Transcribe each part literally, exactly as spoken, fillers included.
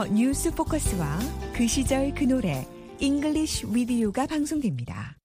미국에서 뉴스 포커스와 그 시절 그 노래 잉글리쉬 위드 유가 방송됩니다.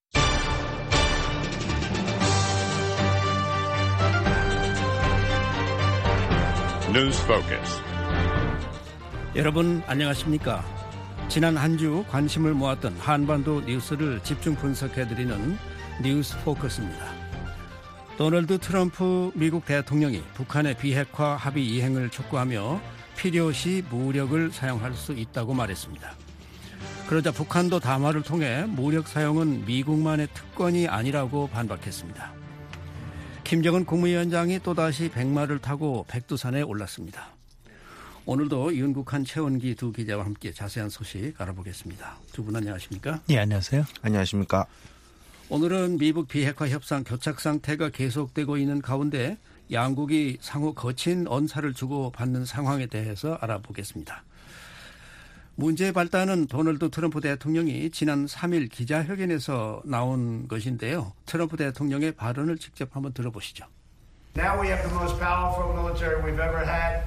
뉴스 포커스. 여러분 안녕하십니까? 지난 한 주 관심을 모았던 한반도 뉴스를 집중 분석해드리는 뉴스 포커스입니다. 도널드 트럼프 미국 대통령이 북한의 비핵화 합의 이행을 촉구하며 필요시 무력을 사용할 수 있다고 말했습니다. 그러자 북한도 담화를 통해 무력 사용은 미국만의 특권이 아니라고 반박했습니다. 김정은 국무위원장이 또다시 백마를 타고 백두산에 올랐습니다. 오늘도 윤국한, 최원기 두 기자와 함께 자세한 소식 알아보겠습니다. 두 분 안녕하십니까? 네, 안녕하세요. 안녕하십니까? 오늘은 미북 비핵화 협상 교착 상태가 계속되고 있는 가운데 양국이 상호 거친 언사를 주고받는 상황에 대해서 알아보겠습니다. 문제의 발단은 도널드 트럼프 대통령이 지난 삼 일 기자회견에서 나온 것인데요. 트럼프 대통령의 발언을 직접 한번 들어보시죠. Now we have the most powerful military we've ever had.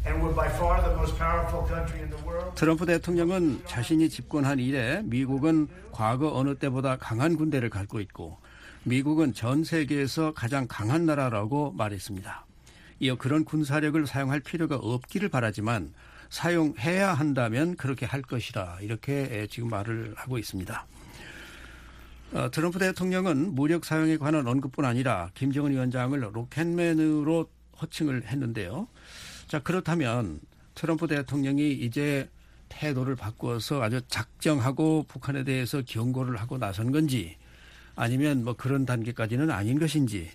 트럼프 대통령은 자신이 집권한 이래 미국은 과거 어느 때보다 강한 군대를 갖고 있고 미국은 전 세계에서 가장 강한 나라라고 말했습니다. 이어 그런 군사력을 사용할 필요가 없기를 바라지만 사용해야 한다면 그렇게 할 것이다. 이렇게 지금 말을 하고 있습니다. 어, 트럼프 대통령은 무력 사용에 관한 언급뿐 아니라 김정은 위원장을 로켓맨으로 호칭을 했는데요. 자, 그렇다면 트럼프 대통령이 이제 태도를 바꾸어서 아주 작정하고 북한에 대해서 경고를 하고 나선 건지 아니면 뭐 그런 단계까지는 아닌 것인지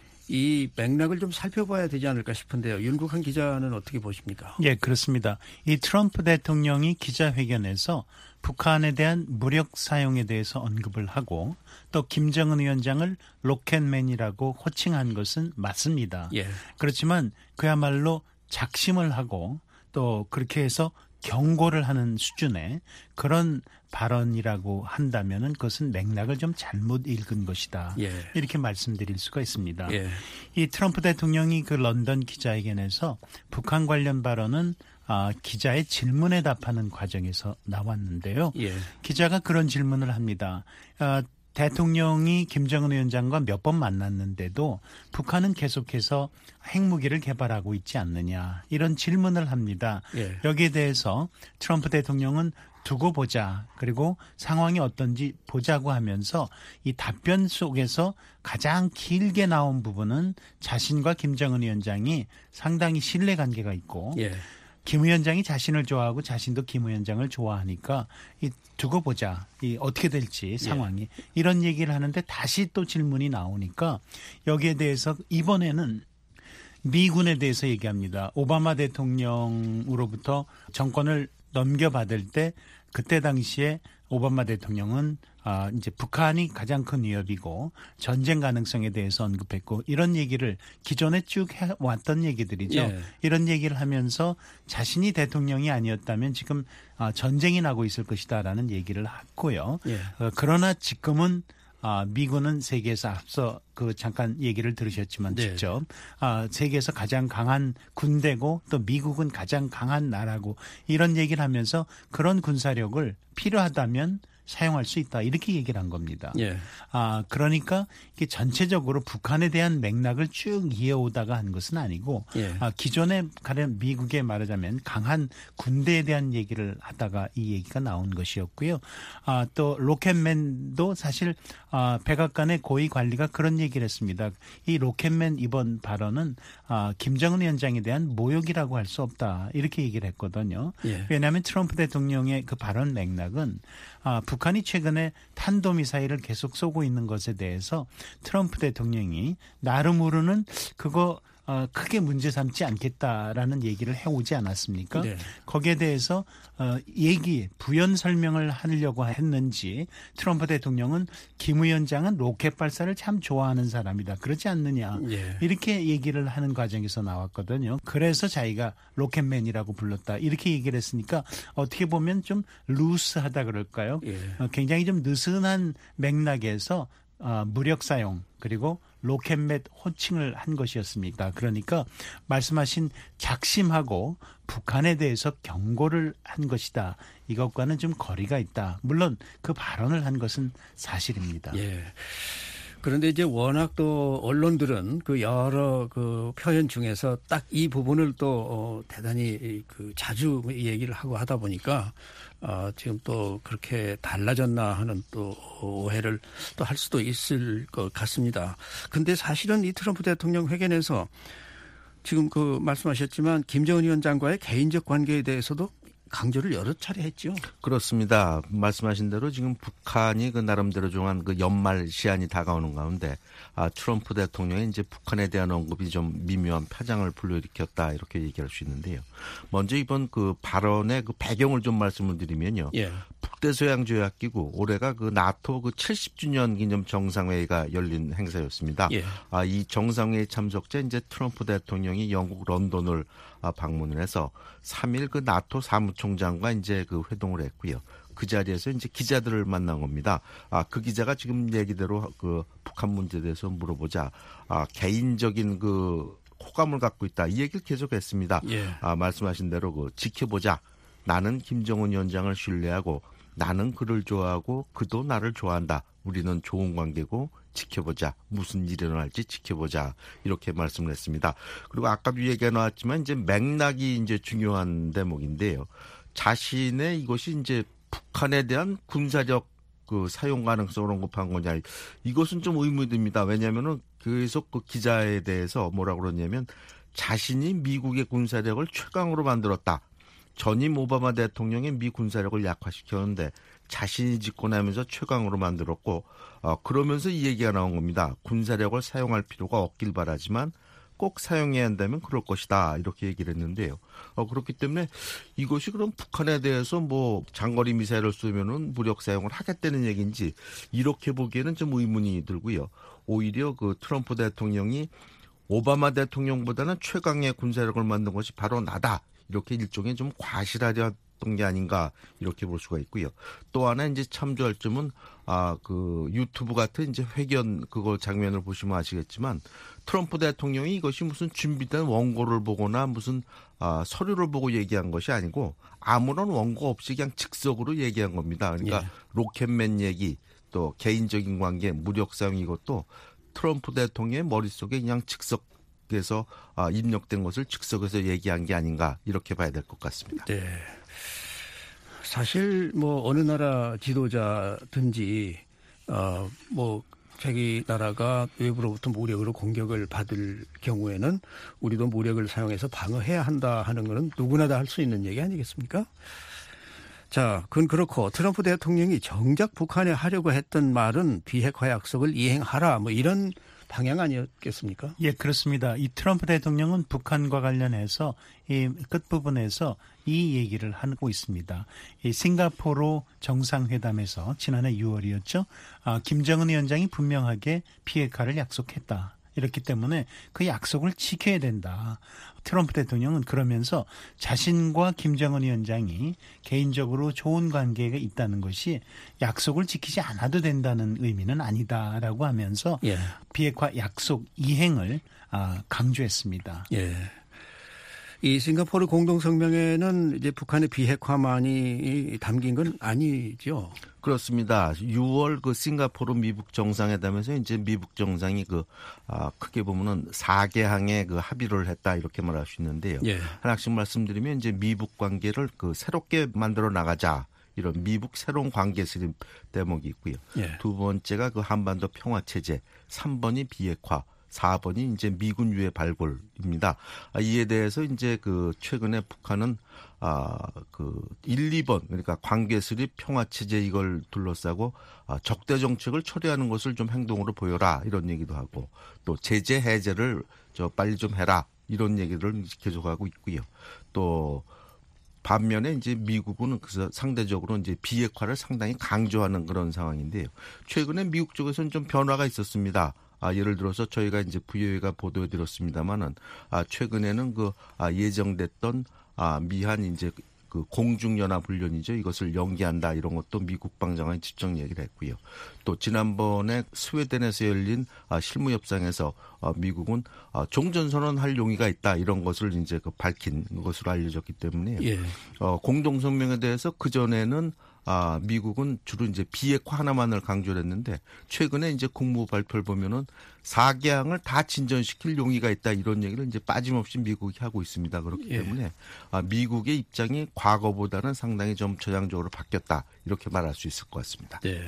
이 맥락을 좀 살펴봐야 되지 않을까 싶은데요. 윤국한 기자는 어떻게 보십니까? 예, 그렇습니다. 이 트럼프 대통령이 기자회견에서 북한에 대한 무력 사용에 대해서 언급을 하고 또 김정은 위원장을 로켓맨이라고 호칭한 것은 맞습니다. 예. 그렇지만 그야말로 작심을 하고 또 그렇게 해서 경고를 하는 수준의 그런 발언이라고 한다면은 그것은 맥락을 좀 잘못 읽은 것이다. 예. 이렇게 말씀드릴 수가 있습니다. 예. 이 트럼프 대통령이 그 런던 기자회견에서 북한 관련 발언은 아, 기자의 질문에 답하는 과정에서 나왔는데요. 예. 기자가 그런 질문을 합니다. 아, 대통령이 김정은 위원장과 몇 번 만났는데도 북한은 계속해서 핵무기를 개발하고 있지 않느냐 이런 질문을 합니다. 예. 여기에 대해서 트럼프 대통령은 두고 보자 그리고 상황이 어떤지 보자고 하면서 이 답변 속에서 가장 길게 나온 부분은 자신과 김정은 위원장이 상당히 신뢰관계가 있고 예. 김 위원장이 자신을 좋아하고 자신도 김 위원장을 좋아하니까 이 두고 보자. 이 어떻게 될지 상황이. 예. 이런 얘기를 하는데 다시 또 질문이 나오니까 여기에 대해서 이번에는 미군에 대해서 얘기합니다. 오바마 대통령으로부터 정권을 넘겨받을 때 그때 당시에 오바마 대통령은 아, 이제 북한이 가장 큰 위협이고 전쟁 가능성에 대해서 언급했고 이런 얘기를 기존에 쭉 해왔던 얘기들이죠. 예. 이런 얘기를 하면서 자신이 대통령이 아니었다면 지금 아, 전쟁이 나고 있을 것이다라는 얘기를 했고요. 예. 어, 그러나 지금은 아, 미군은 세계에서 앞서 그 잠깐 얘기를 들으셨지만 네. 직접 아, 세계에서 가장 강한 군대고 또 미국은 가장 강한 나라고 이런 얘기를 하면서 그런 군사력을 필요하다면 사용할 수 있다. 이렇게 얘기를 한 겁니다. 예. 아, 그러니까 이게 전체적으로 북한에 대한 맥락을 쭉 이어오다가 한 것은 아니고 예. 아, 기존에 가령 미국에 말하자면 강한 군대에 대한 얘기를 하다가 이 얘기가 나온 것이었고요. 아, 또 로켓맨도 사실 아, 백악관의 고위 관리가 그런 얘기를 했습니다. 이 로켓맨 이번 발언은 아, 김정은 위원장에 대한 모욕이라고 할 수 없다. 이렇게 얘기를 했거든요. 예. 왜냐하면 트럼프 대통령의 그 발언 맥락은 아, 북한이 최근에 탄도미사일을 계속 쏘고 있는 것에 대해서 트럼프 대통령이 나름으로는 그거 어, 크게 문제 삼지 않겠다라는 얘기를 해오지 않았습니까? 네. 거기에 대해서 어, 얘기, 부연 설명을 하려고 했는지 트럼프 대통령은 김 위원장은 로켓 발사를 참 좋아하는 사람이다. 그렇지 않느냐. 네. 이렇게 얘기를 하는 과정에서 나왔거든요. 그래서 자기가 로켓맨이라고 불렀다. 이렇게 얘기를 했으니까 어떻게 보면 좀 루스하다 그럴까요? 네. 어, 굉장히 좀 느슨한 맥락에서 어, 무력 사용 그리고 로켓맷 호칭을 한 것이었습니까? 그러니까 말씀하신 작심하고 북한에 대해서 경고를 한 것이다. 이것과는 좀 거리가 있다. 물론 그 발언을 한 것은 사실입니다. 예. 그런데 이제 워낙 또 언론들은 그 여러 그 표현 중에서 딱 이 부분을 또 어 대단히 그 자주 얘기를 하고 하다 보니까 어 지금 또 그렇게 달라졌나 하는 또 오해를 또 할 수도 있을 것 같습니다. 근데 사실은 이 트럼프 대통령 회견에서 지금 그 말씀하셨지만 김정은 위원장과의 개인적 관계에 대해서도 강조를 여러 차례 했죠. 그렇습니다. 말씀하신 대로 지금 북한이 그 나름대로 정한 그 연말 시한이 다가오는 가운데 아, 트럼프 대통령이 이제 북한에 대한 언급이 좀 미묘한 파장을 불러일으켰다 이렇게 얘기할 수 있는데요. 먼저 이번 그 발언의 그 배경을 좀 말씀을 드리면요. 예. 북대서양조약기구 올해가 그 나토 그 칠십 주년 기념 정상회의가 열린 행사였습니다. 예. 아, 이 정상회의 참석자 이제 트럼프 대통령이 영국 런던을 아, 방문을 해서 삼 일 그 나토 사무총장과 이제 그 회동을 했고요. 그 자리에서 이제 기자들을 만난 겁니다. 아, 그 기자가 지금 얘기대로 그 북한 문제에 대해서 물어보자 아, 개인적인 그 호감을 갖고 있다. 이 얘기를 계속했습니다. 예. 아, 말씀하신 대로 그 지켜보자. 나는 김정은 위원장을 신뢰하고 나는 그를 좋아하고 그도 나를 좋아한다. 우리는 좋은 관계고 지켜보자. 무슨 일이 일어날지 지켜보자. 이렇게 말씀을 했습니다. 그리고 아까도 얘기가 나왔지만 이제 맥락이 이제 중요한 대목인데요. 자신의 이것이 이제 북한에 대한 군사력 그 사용 가능성을 언급한 거냐. 이것은 좀 의문이 듭니다. 왜냐하면은 계속 그 기자에 대해서 뭐라고 그러냐면 자신이 미국의 군사력을 최강으로 만들었다. 전임 오바마 대통령이 미 군사력을 약화시켰는데 자신이 집권하면서 최강으로 만들었고 어, 그러면서 이 얘기가 나온 겁니다. 군사력을 사용할 필요가 없길 바라지만 꼭 사용해야 한다면 그럴 것이다. 이렇게 얘기를 했는데요. 어, 그렇기 때문에 이것이 그럼 북한에 대해서 뭐 장거리 미사일을 쏘면은 무력 사용을 하겠다는 얘기인지 이렇게 보기에는 좀 의문이 들고요. 오히려 그 트럼프 대통령이 오바마 대통령보다는 최강의 군사력을 만든 것이 바로 나다. 이렇게 일종의 좀 과실하려 했던 게 아닌가 이렇게 볼 수가 있고요. 또 하나 이제 참조할 점은 아, 그 유튜브 같은 이제 회견 그거 장면을 보시면 아시겠지만 트럼프 대통령이 이것이 무슨 준비된 원고를 보거나 무슨 아, 서류를 보고 얘기한 것이 아니고 아무런 원고 없이 그냥 즉석으로 얘기한 겁니다. 그러니까 예. 로켓맨 얘기 또 개인적인 관계 무력 사용 이것도 트럼프 대통령의 머릿속에 그냥 즉석 에서 입력된 것을 즉석에서 얘기한 게 아닌가 이렇게 봐야 될 것 같습니다. 네. 사실 뭐 어느 나라 지도자든지 어 뭐 자기 나라가 외부로부터 무력으로 공격을 받을 경우에는 우리도 무력을 사용해서 방어해야 한다 하는 것은 누구나 다 할 수 있는 얘기 아니겠습니까? 자, 그건 그렇고 트럼프 대통령이 정작 북한에 하려고 했던 말은 비핵화 약속을 이행하라 뭐 이런 방향 아니었겠습니까? 예, 그렇습니다. 이 트럼프 대통령은 북한과 관련해서 이 끝부분에서 이 얘기를 하고 있습니다. 이 싱가포르 정상회담에서 지난해 유월이었죠. 아, 김정은 위원장이 분명하게 비핵화를 약속했다. 이렇기 때문에 그 약속을 지켜야 된다. 트럼프 대통령은 그러면서 자신과 김정은 위원장이 개인적으로 좋은 관계가 있다는 것이 약속을 지키지 않아도 된다는 의미는 아니다라고 하면서 예. 비핵화 약속 이행을 강조했습니다. 예. 이 싱가포르 공동성명에는 이제 북한의 비핵화만이 담긴 건 아니죠. 그렇습니다. 유월 그 싱가포르 미북 정상회담에서 이제 미북 정상이 그 아, 크게 보면은 네 개 항에 그 합의를 했다 이렇게 말할 수 있는데요. 예. 하나씩 말씀드리면 이제 미북 관계를 그 새롭게 만들어 나가자. 이런 미북 새로운 관계 수립 대목이 있고요. 예. 두 번째가 그 한반도 평화 체제, 삼 번이 비핵화. 사 번이 이제 미군 유해 발굴입니다. 이에 대해서 이제 그 최근에 북한은 아, 그 일, 이 번 그러니까 관계 수립 평화 체제 이걸 둘러싸고 아, 적대 정책을 처리하는 것을 좀 행동으로 보여라 이런 얘기도 하고 또 제재 해제를 저 빨리 좀 해라 이런 얘기를 계속하고 있고요. 또 반면에 이제 미국은 그래서 상대적으로 이제 비핵화를 상당히 강조하는 그런 상황인데요. 최근에 미국 쪽에서는 좀 변화가 있었습니다. 아, 예를 들어서 저희가 이제 브이오에이가 보도해드렸습니다만은 아, 최근에는 그 아, 예정됐던 아, 미한 이제 그 공중연합훈련이죠. 이것을 연기한다 이런 것도 미국 방장관이 직접 얘기를 했고요. 또 지난번에 스웨덴에서 열린 실무협상에서 미국은 종전선언할 용의가 있다 이런 것을 이제 그 밝힌 것으로 알려졌기 때문에 예. 어, 공동성명에 대해서 그 전에는 아, 미국은 주로 이제 비핵화 하나만을 강조를 했는데 최근에 이제 국무부 발표를 보면은 사개항을 다 진전시킬 용의가 있다 이런 얘기를 이제 빠짐없이 미국이 하고 있습니다. 그렇기 예. 때문에 아, 미국의 입장이 과거보다는 상당히 좀 전향적으로 바뀌었다 이렇게 말할 수 있을 것 같습니다. 네.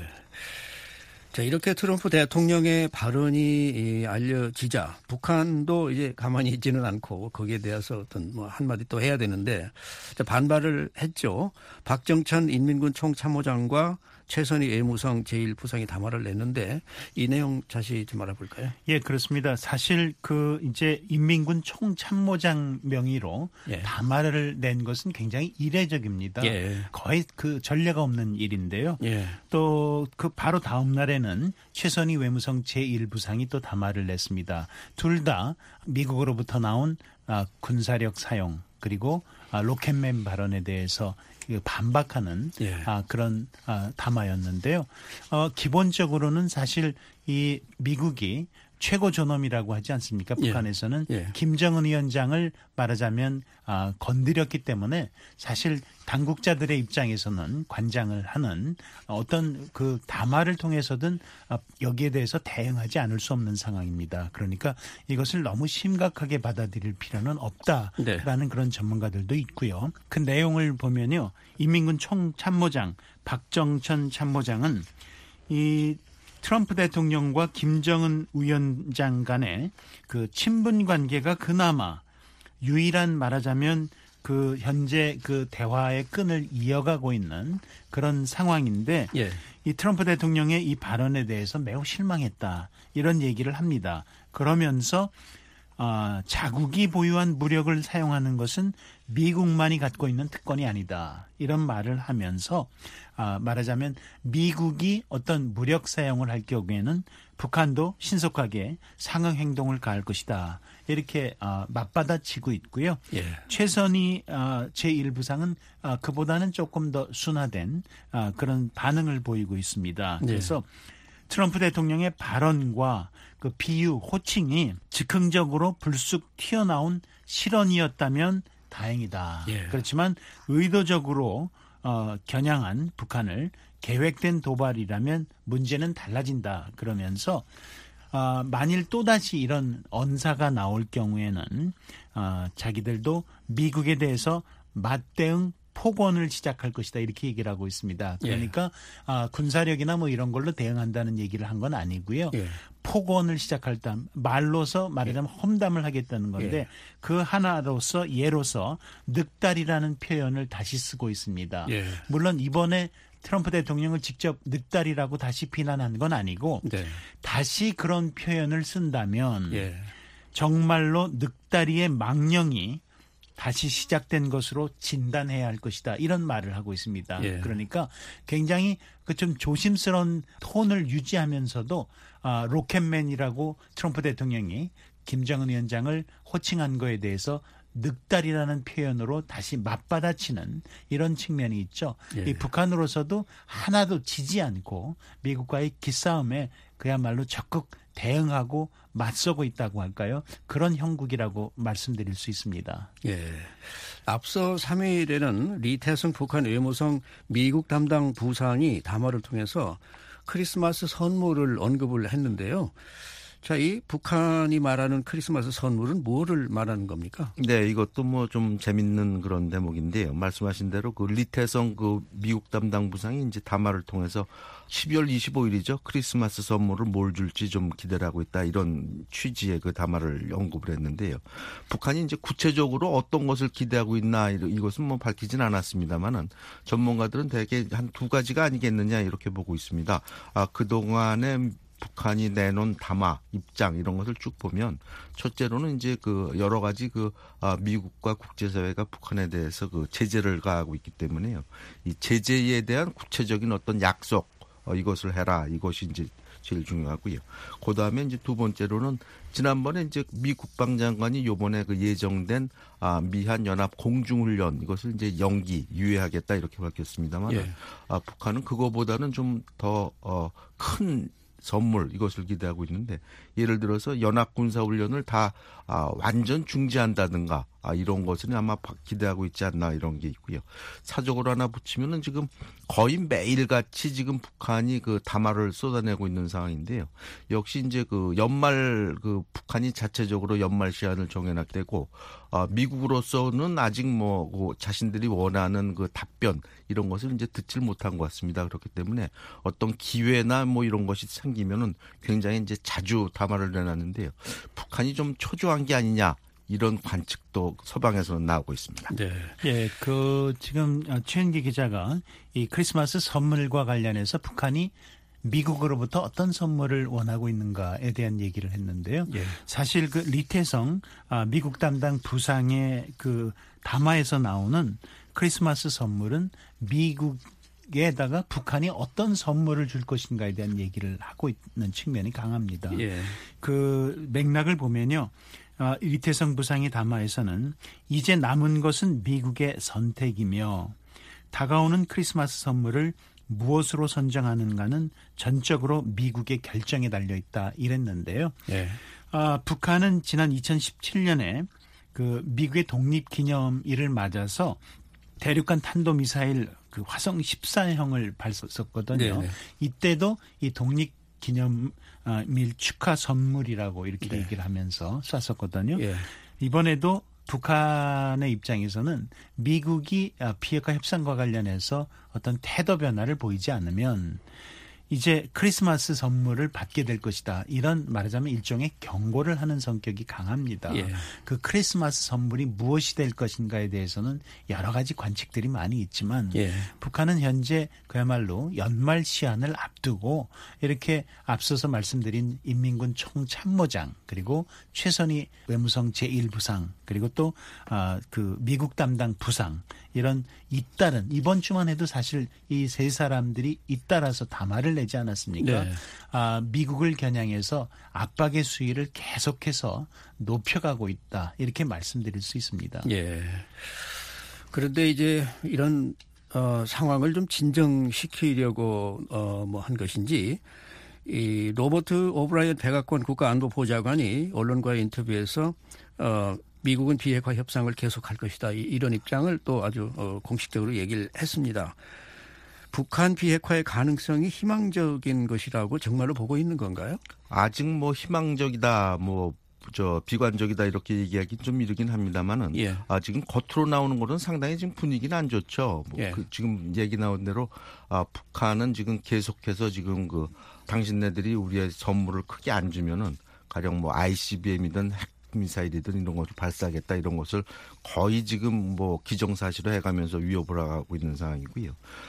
자, 이렇게 트럼프 대통령의 발언이 알려지자 북한도 이제 가만히 있지는 않고 거기에 대해서 어떤 뭐 한마디 또 해야 되는데 반발을 했죠. 박정찬 인민군 총참모장과 최선희 외무성 제일 부상이 담화를 냈는데 이 내용 자세히 좀 알아볼까요? 예, 그렇습니다. 사실 그 이제 인민군 총참모장 명의로 예. 담화를 낸 것은 굉장히 이례적입니다. 예. 거의 그 전례가 없는 일인데요. 예. 또 그 바로 다음 날에는 최선희 외무성 제일 부상이 또 담화를 냈습니다. 둘 다 미국으로부터 나온 군사력 사용 그리고 로켓맨 발언에 대해서 반박하는 예. 아, 그런 아, 담화였는데요. 어, 기본적으로는 사실 이 미국이 최고 존엄이라고 하지 않습니까? 북한에서는 예. 예. 김정은 위원장을 말하자면 아, 건드렸기 때문에 사실 당국자들의 입장에서는 관장을 하는 어떤 그 담화를 통해서든 여기에 대해서 대응하지 않을 수 없는 상황입니다. 그러니까 이것을 너무 심각하게 받아들일 필요는 없다라는 네. 그런 전문가들도 있고요. 그 내용을 보면요. 인민군 총참모장 박정천 참모장은 이 트럼프 대통령과 김정은 위원장 간의 그 친분 관계가 그나마 유일한 말하자면 그 현재 그 대화의 끈을 이어가고 있는 그런 상황인데 예. 이 트럼프 대통령의 이 발언에 대해서 매우 실망했다 이런 얘기를 합니다. 그러면서 어, 자국이 보유한 무력을 사용하는 것은 미국만이 갖고 있는 특권이 아니다. 이런 말을 하면서 어, 말하자면 미국이 어떤 무력 사용을 할 경우에는 북한도 신속하게 상응 행동을 가할 것이다. 이렇게 어, 맞받아치고 있고요. 예. 최선희 어, 제일 부상은 어, 그보다는 조금 더 순화된 어, 그런 반응을 보이고 있습니다. 그래서 예. 트럼프 대통령의 발언과 그 비유, 호칭이 즉흥적으로 불쑥 튀어나온 실언이었다면 다행이다. 예. 그렇지만 의도적으로 어, 겨냥한 북한을 계획된 도발이라면 문제는 달라진다. 그러면서 어, 만일 또다시 이런 언사가 나올 경우에는 어, 자기들도 미국에 대해서 맞대응 폭언을 시작할 것이다 이렇게 얘기를 하고 있습니다. 그러니까 예. 아, 군사력이나 뭐 이런 걸로 대응한다는 얘기를 한 건 아니고요. 예. 폭언을 시작할 때 말로서 말하자면 예. 험담을 하겠다는 건데 예. 그 하나로서 예로서 늑다리라는 표현을 다시 쓰고 있습니다. 예. 물론 이번에 트럼프 대통령을 직접 늑다리라고 다시 비난한 건 아니고 네. 다시 그런 표현을 쓴다면 예. 정말로 늑다리의 망령이 다시 시작된 것으로 진단해야 할 것이다. 이런 말을 하고 있습니다. 예. 그러니까 굉장히 그 좀 조심스러운 톤을 유지하면서도 아, 로켓맨이라고 트럼프 대통령이 김정은 위원장을 호칭한 거에 대해서 늑다리라는 표현으로 다시 맞받아치는 이런 측면이 있죠. 예. 이 북한으로서도 하나도 지지 않고 미국과의 기싸움에 그야말로 적극 대응하고 맞서고 있다고 할까요? 그런 형국이라고 말씀드릴 수 있습니다. 예. 앞서 삼 일에는 리태성 북한 외무성 미국 담당 부상이 담화를 통해서 크리스마스 선물을 언급을 했는데요. 자, 이 북한이 말하는 크리스마스 선물은 뭐를 말하는 겁니까? 네, 이것도 뭐 좀 재밌는 그런 대목인데요. 말씀하신 대로 그 리태성 그 미국 담당 부상이 이제 담화를 통해서 십이월 이십오일이죠. 크리스마스 선물을 뭘 줄지 좀 기대를 하고 있다. 이런 취지의 그 담화를 언급을 했는데요. 북한이 이제 구체적으로 어떤 것을 기대하고 있나 이것은 뭐 밝히진 않았습니다만은 전문가들은 대개 한 두 가지가 아니겠느냐 이렇게 보고 있습니다. 아, 그동안에 북한이 내놓은 담화, 입장 이런 것을 쭉 보면 첫째로는 이제 그 여러 가지 그 아, 미국과 국제사회가 북한에 대해서 그 제재를 가하고 있기 때문에요. 이 제재에 대한 구체적인 어떤 약속 어, 이것을 해라. 이것이 이제 제일 중요하고요. 그 다음에 이제 두 번째로는 지난번에 이제 미 국방장관이 요번에 그 예정된 아, 미한 연합 공중훈련 이것을 이제 연기 유예하겠다 이렇게 밝혔습니다만, 예. 아, 북한은 그거보다는 좀 더 어, 큰 선물 이것을 기대하고 있는데, 예를 들어서 연합군사훈련을 다 아, 완전 중지한다든가 아, 이런 것은 아마 기대하고 있지 않나 이런 게 있고요. 사적으로 하나 붙이면은 지금 거의 매일같이 지금 북한이 그 담화를 쏟아내고 있는 상황인데요. 역시 이제 그 연말 그 북한이 자체적으로 연말 시한을 정해놨게 되고, 아, 미국으로서는 아직 뭐 그 자신들이 원하는 그 답변 이런 것을 이제 듣질 못한 것 같습니다. 그렇기 때문에 어떤 기회나 뭐 이런 것이 생기면은 굉장히 이제 자주 담화를 내놨는데요. 북한이 좀 초조한 게 아니냐. 이런 관측도 서방에서는 나오고 있습니다. 네. 예, 그 지금 최은기 기자가 이 크리스마스 선물과 관련해서 북한이 미국으로부터 어떤 선물을 원하고 있는가에 대한 얘기를 했는데요. 예. 사실 그 리태성 아, 미국 담당 부상의 그 담화에서 나오는 크리스마스 선물은 미국에다가 북한이 어떤 선물을 줄 것인가에 대한 얘기를 하고 있는 측면이 강합니다. 예. 그 맥락을 보면요. 어, 이태성 부상의 담화에서는 이제 남은 것은 미국의 선택이며 다가오는 크리스마스 선물을 무엇으로 선정하는가는 전적으로 미국의 결정에 달려있다 이랬는데요. 네. 어, 북한은 지난 이천십칠 년에 그 미국의 독립기념일을 맞아서 대륙간 탄도미사일 그 화성 십사형을 발사했었거든요. 네, 네. 이때도 이 독립 기념일 축하 선물이라고 이렇게 네. 얘기를 하면서 쐈었거든요. 예. 이번에도 북한의 입장에서는 미국이 비핵화 협상과 관련해서 어떤 태도 변화를 보이지 않으면 이제 크리스마스 선물을 받게 될 것이다. 이런 말하자면 일종의 경고를 하는 성격이 강합니다. 예. 그 크리스마스 선물이 무엇이 될 것인가에 대해서는 여러 가지 관측들이 많이 있지만 예. 북한은 현재 그야말로 연말 시한을 앞두고 이렇게 앞서서 말씀드린 인민군 총참모장 그리고 최선희 외무성 제일 부상 그리고 또 그 미국 담당 부상 이런 잇따른 이번 주만 해도 사실 이 세 사람들이 잇따라서 담화를 내지 않았습니까? 네. 아, 미국을 겨냥해서 압박의 수위를 계속해서 높여가고 있다 이렇게 말씀드릴 수 있습니다. 예. 그런데 이제 이런 어, 상황을 좀 진정시키려고 어, 뭐 한 것인지 이 로버트 오브라이언 백악관 국가안보보좌관이 언론과의 인터뷰에서 어, 미국은 비핵화 협상을 계속할 것이다. 이런 입장을 또 아주 공식적으로 얘기를 했습니다. 북한 비핵화의 가능성이 희망적인 것이라고 정말로 보고 있는 건가요? 아직 뭐 희망적이다, 뭐 저 비관적이다 이렇게 얘기하기 좀 이르긴 합니다만은 예. 아, 지금 겉으로 나오는 거는 상당히 지금 분위기는 안 좋죠. 뭐 예. 그 지금 얘기 나온 대로 아, 북한은 지금 계속해서 지금 그 당신네들이 우리의 선물을 크게 안 주면은 가령 뭐 아이씨비엠이든 핵 미사일이든 이런 것을 발사하겠다 이런 것을 거의 지금 뭐 기정사실화 해가면서 위협을 하고 있는 상황이고요.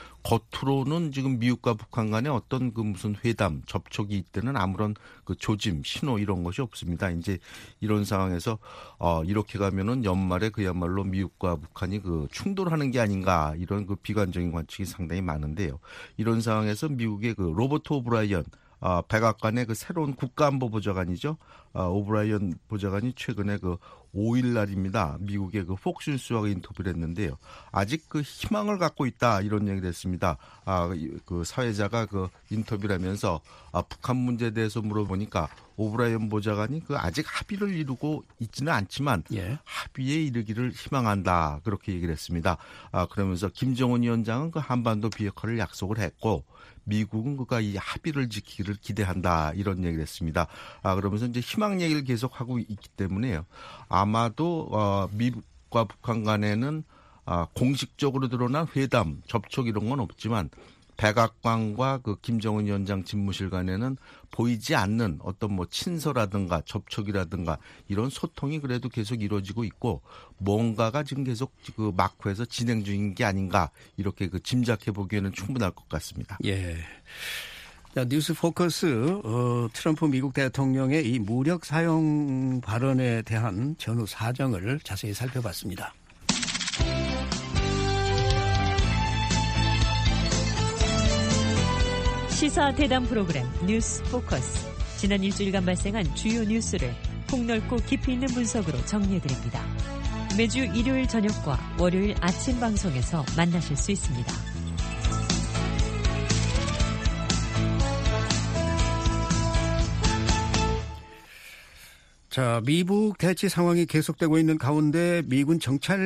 겉으로는 지금 미국과 북한 간에 어떤 그 무슨 회담, 접촉이 있때는 아무런 그 조짐, 신호 이런 것이 없습니다. 이제 이런 상황에서 어 이렇게 가면은 연말에 그야말로 미국과 북한이 그 충돌하는 게 아닌가 이런 그 비관적인 관측이 상당히 많은데요. 이런 상황에서 미국의 그 로버트 오브라이언 아, 백악관의 그 새로운 국가안보보좌관이죠. 아, 오브라이언 보좌관이 최근에 그 오 일 날입니다. 미국의 그 폭스뉴스와 인터뷰를 했는데요. 아직 그 희망을 갖고 있다 이런 얘기를 했습니다. 아, 그 사회자가 그 인터뷰를 하면서 아, 북한 문제에 대해서 물어보니까 오브라이언 보좌관이 그 아직 합의를 이루고 있지는 않지만 예. 합의에 이르기를 희망한다 그렇게 얘기를 했습니다. 아, 그러면서 김정은 위원장은 그 한반도 비핵화를 약속을 했고 미국은 그가 이 합의를 지키기를 기대한다 이런 얘기를 했습니다. 아, 그러면서 이제 희망 얘기를 계속 하고 있기 때문에요. 아마도 어, 미국과 북한 간에는 아, 공식적으로 드러난 회담, 접촉 이런 건 없지만 백악관과 그 김정은 위원장 집무실 간에는 보이지 않는 어떤 뭐 친서라든가 접촉이라든가 이런 소통이 그래도 계속 이루어지고 있고 뭔가가 지금 계속 그 마크에서 진행 중인 게 아닌가 이렇게 그 짐작해 보기에는 충분할 것 같습니다. 예. 자, 뉴스 포커스 어, 트럼프 미국 대통령의 이 무력 사용 발언에 대한 전후 사정을 자세히 살펴봤습니다. 시사 대담 프로그램 뉴스 포커스. 지난 일주일간 발생한 주요 뉴스를 폭넓고 깊이 있는 분석으로 정리해드립니다. 매주 일요일 저녁과 월요일 아침 방송에서 만나실 수 있습니다. 자, 미북 대치 상황이 계속되고 있는 가운데 미군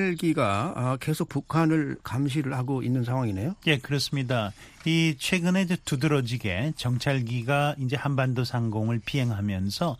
정찰기가 계속 북한을 감시를 하고 있는 상황이네요. 예, 그렇습니다. 이 최근에 이제 두드러지게 정찰기가 이제 한반도 상공을 비행하면서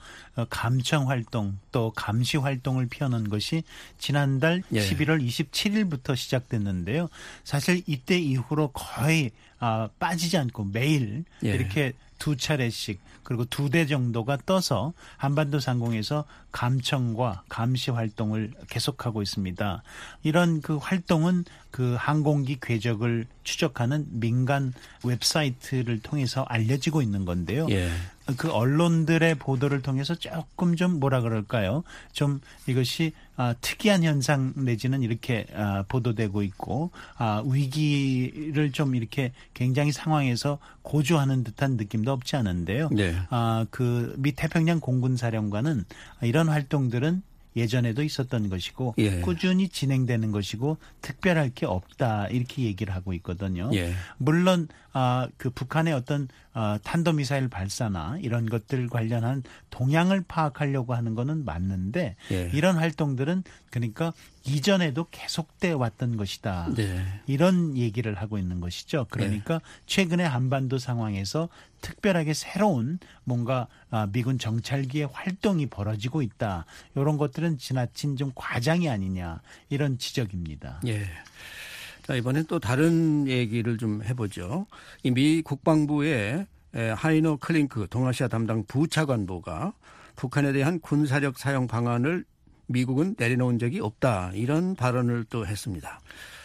감청 활동 또 감시 활동을 펴는 것이 지난달 예. 십일월 이십칠일부터 시작됐는데요. 사실 이때 이후로 거의 아, 빠지지 않고 매일 예. 이렇게 두 차례씩 그리고 두 대 정도가 떠서 한반도 상공에서 감청과 감시 활동을 계속하고 있습니다. 이런 그 활동은 그 항공기 궤적을 추적하는 민간 웹사이트를 통해서 알려지고 있는 건데요. 예. 그 언론들의 보도를 통해서 조금 좀 뭐라 그럴까요? 좀 이것이 아, 특이한 현상 내지는 이렇게 아, 보도되고 있고 아, 위기를 좀 이렇게 굉장히 상황에서 고조하는 듯한 느낌도 없지 않은데요. 네. 아, 그 미 태평양 공군사령관은 이런 활동들은 예전에도 있었던 것이고 예. 꾸준히 진행되는 것이고 특별할 게 없다 이렇게 얘기를 하고 있거든요. 예. 물론 아, 그 북한의 어떤 아, 탄도미사일 발사나 이런 것들 관련한 동향을 파악하려고 하는 거는 맞는데 예. 이런 활동들은 그러니까 이전에도 계속돼 왔던 것이다. 네. 이런 얘기를 하고 있는 것이죠. 그러니까 네. 최근에 한반도 상황에서 특별하게 새로운 뭔가 미군 정찰기의 활동이 벌어지고 있다. 이런 것들은 지나친 좀 과장이 아니냐 이런 지적입니다. 예. 자, 이번엔 또 다른 얘기를 좀 해보죠. 이 미 국방부의 하이노 클링크 동아시아 담당 부차관보가 북한에 대한 군사력 사용 방안을 미국은 내려놓은 적이 없다. 이런 발언을 또 했습니다.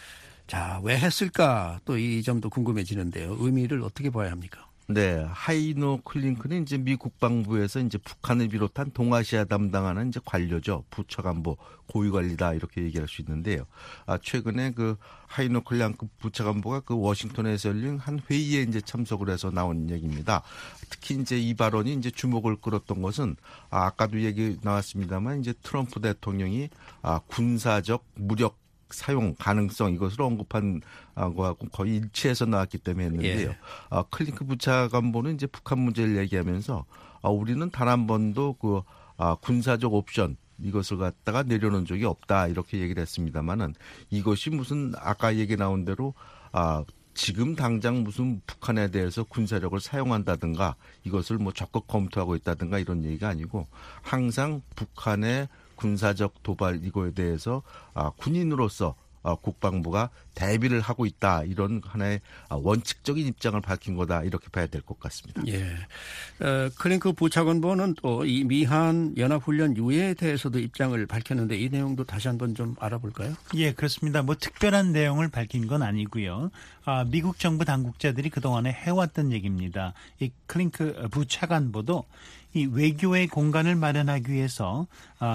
자, 왜 했을까? 또 이 점도 궁금해지는데요. 의미를 어떻게 봐야 합니까? 네, 하이노 클링크는 이제 미 국방부에서 이제 북한을 비롯한 동아시아 담당하는 이제 관료죠. 부차관보, 고위관리다 이렇게 얘기할 수 있는데요. 아, 최근에 그 하이노 클링크 부차관보가 그 워싱턴에서 열린 한 회의에 이제 참석을 해서 나온 얘기입니다. 특히 이제 이 발언이 이제 주목을 끌었던 것은 아, 아까도 얘기 나왔습니다만 이제 트럼프 대통령이 아, 군사적 무력 사용 가능성 이것을 언급한 거하고 거의 일치해서 나왔기 때문에 했는데요. 예. 어, 클링크 부차관보는 이제 북한 문제를 얘기하면서 어, 우리는 단 한 번도 그 어, 군사적 옵션 이것을 갖다가 내려놓은 적이 없다 이렇게 얘기를 했습니다만은 이것이 무슨 아까 얘기 나온 대로 아, 지금 당장 무슨 북한에 대해서 군사력을 사용한다든가 이것을 뭐 적극 검토하고 있다든가 이런 얘기가 아니고 항상 북한의 군사적 도발 이거에 대해서 아, 군인으로서 아, 국방부가 대비를 하고 있다. 이런 하나의 아, 원칙적인 입장을 밝힌 거다. 이렇게 봐야 될 것 같습니다. 예. 어, 클링크 부차관보는 또 이 미한 연합훈련 유예에 대해서도 입장을 밝혔는데 이 내용도 다시 한번 좀 알아볼까요? 예, 그렇습니다. 뭐 특별한 내용을 밝힌 건 아니고요. 아, 미국 정부 당국자들이 그동안에 해왔던 얘기입니다. 이 클링크 부차관보도 이 외교의 공간을 마련하기 위해서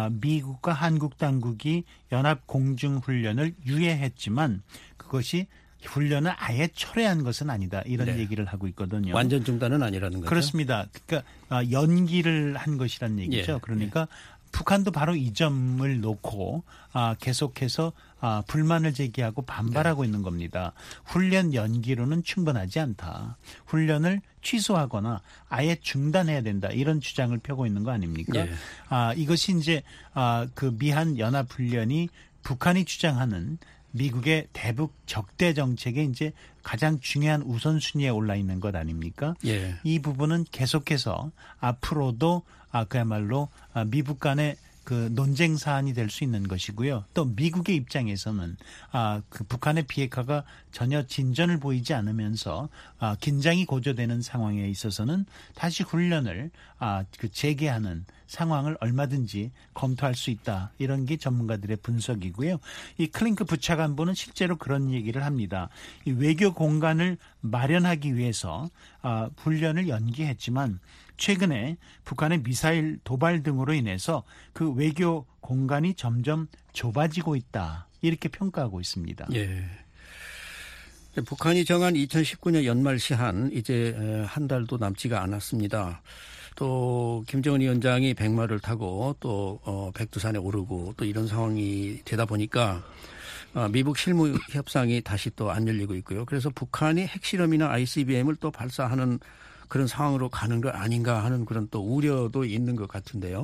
미국과 한국 당국이 연합 공중훈련을 유예했지만 그것이 훈련을 아예 철회한 것은 아니다. 이런 네. 얘기를 하고 있거든요. 완전 중단은 아니라는 거죠? 그렇습니다. 그러니까 연기를 한 것이란 얘기죠. 예. 그러니까 예. 북한도 바로 이 점을 놓고 계속해서 불만을 제기하고 반발하고 네. 있는 겁니다. 훈련 연기로는 충분하지 않다. 훈련을 취소하거나 아예 중단해야 된다. 이런 주장을 펴고 있는 거 아닙니까? 네. 아, 이것이 이제 아, 그 미한 연합훈련이 북한이 주장하는 미국의 대북 적대 정책에 이제 가장 중요한 우선순위에 올라 있는 것 아닙니까? 예. 이 부분은 계속해서 앞으로도 아, 그야말로 아, 미북 간의 그 논쟁 사안이 될 수 있는 것이고요. 또 미국의 입장에서는 아, 그 북한의 비핵화가 전혀 진전을 보이지 않으면서 아, 긴장이 고조되는 상황에 있어서는 다시 훈련을 아, 그 재개하는 상황을 얼마든지 검토할 수 있다. 이런 게 전문가들의 분석이고요. 이 클링크 부차관보는 실제로 그런 얘기를 합니다. 이 외교 공간을 마련하기 위해서 아, 훈련을 연기했지만 최근에 북한의 미사일 도발 등으로 인해서 그 외교 공간이 점점 좁아지고 있다. 이렇게 평가하고 있습니다. 예. 북한이 정한 이천십구 년 연말 시한 이제 한 달도 남지가 않았습니다. 또 김정은 위원장이 백마를 타고 또 어, 백두산에 오르고 또 이런 상황이 되다 보니까 미북 실무 협상이 다시 또 안 열리고 있고요. 그래서 북한이 핵실험이나 아이씨비엠을 또 발사하는 그런 상황으로 가는 거 아닌가 하는 그런 또 우려도 있는 것 같은데요.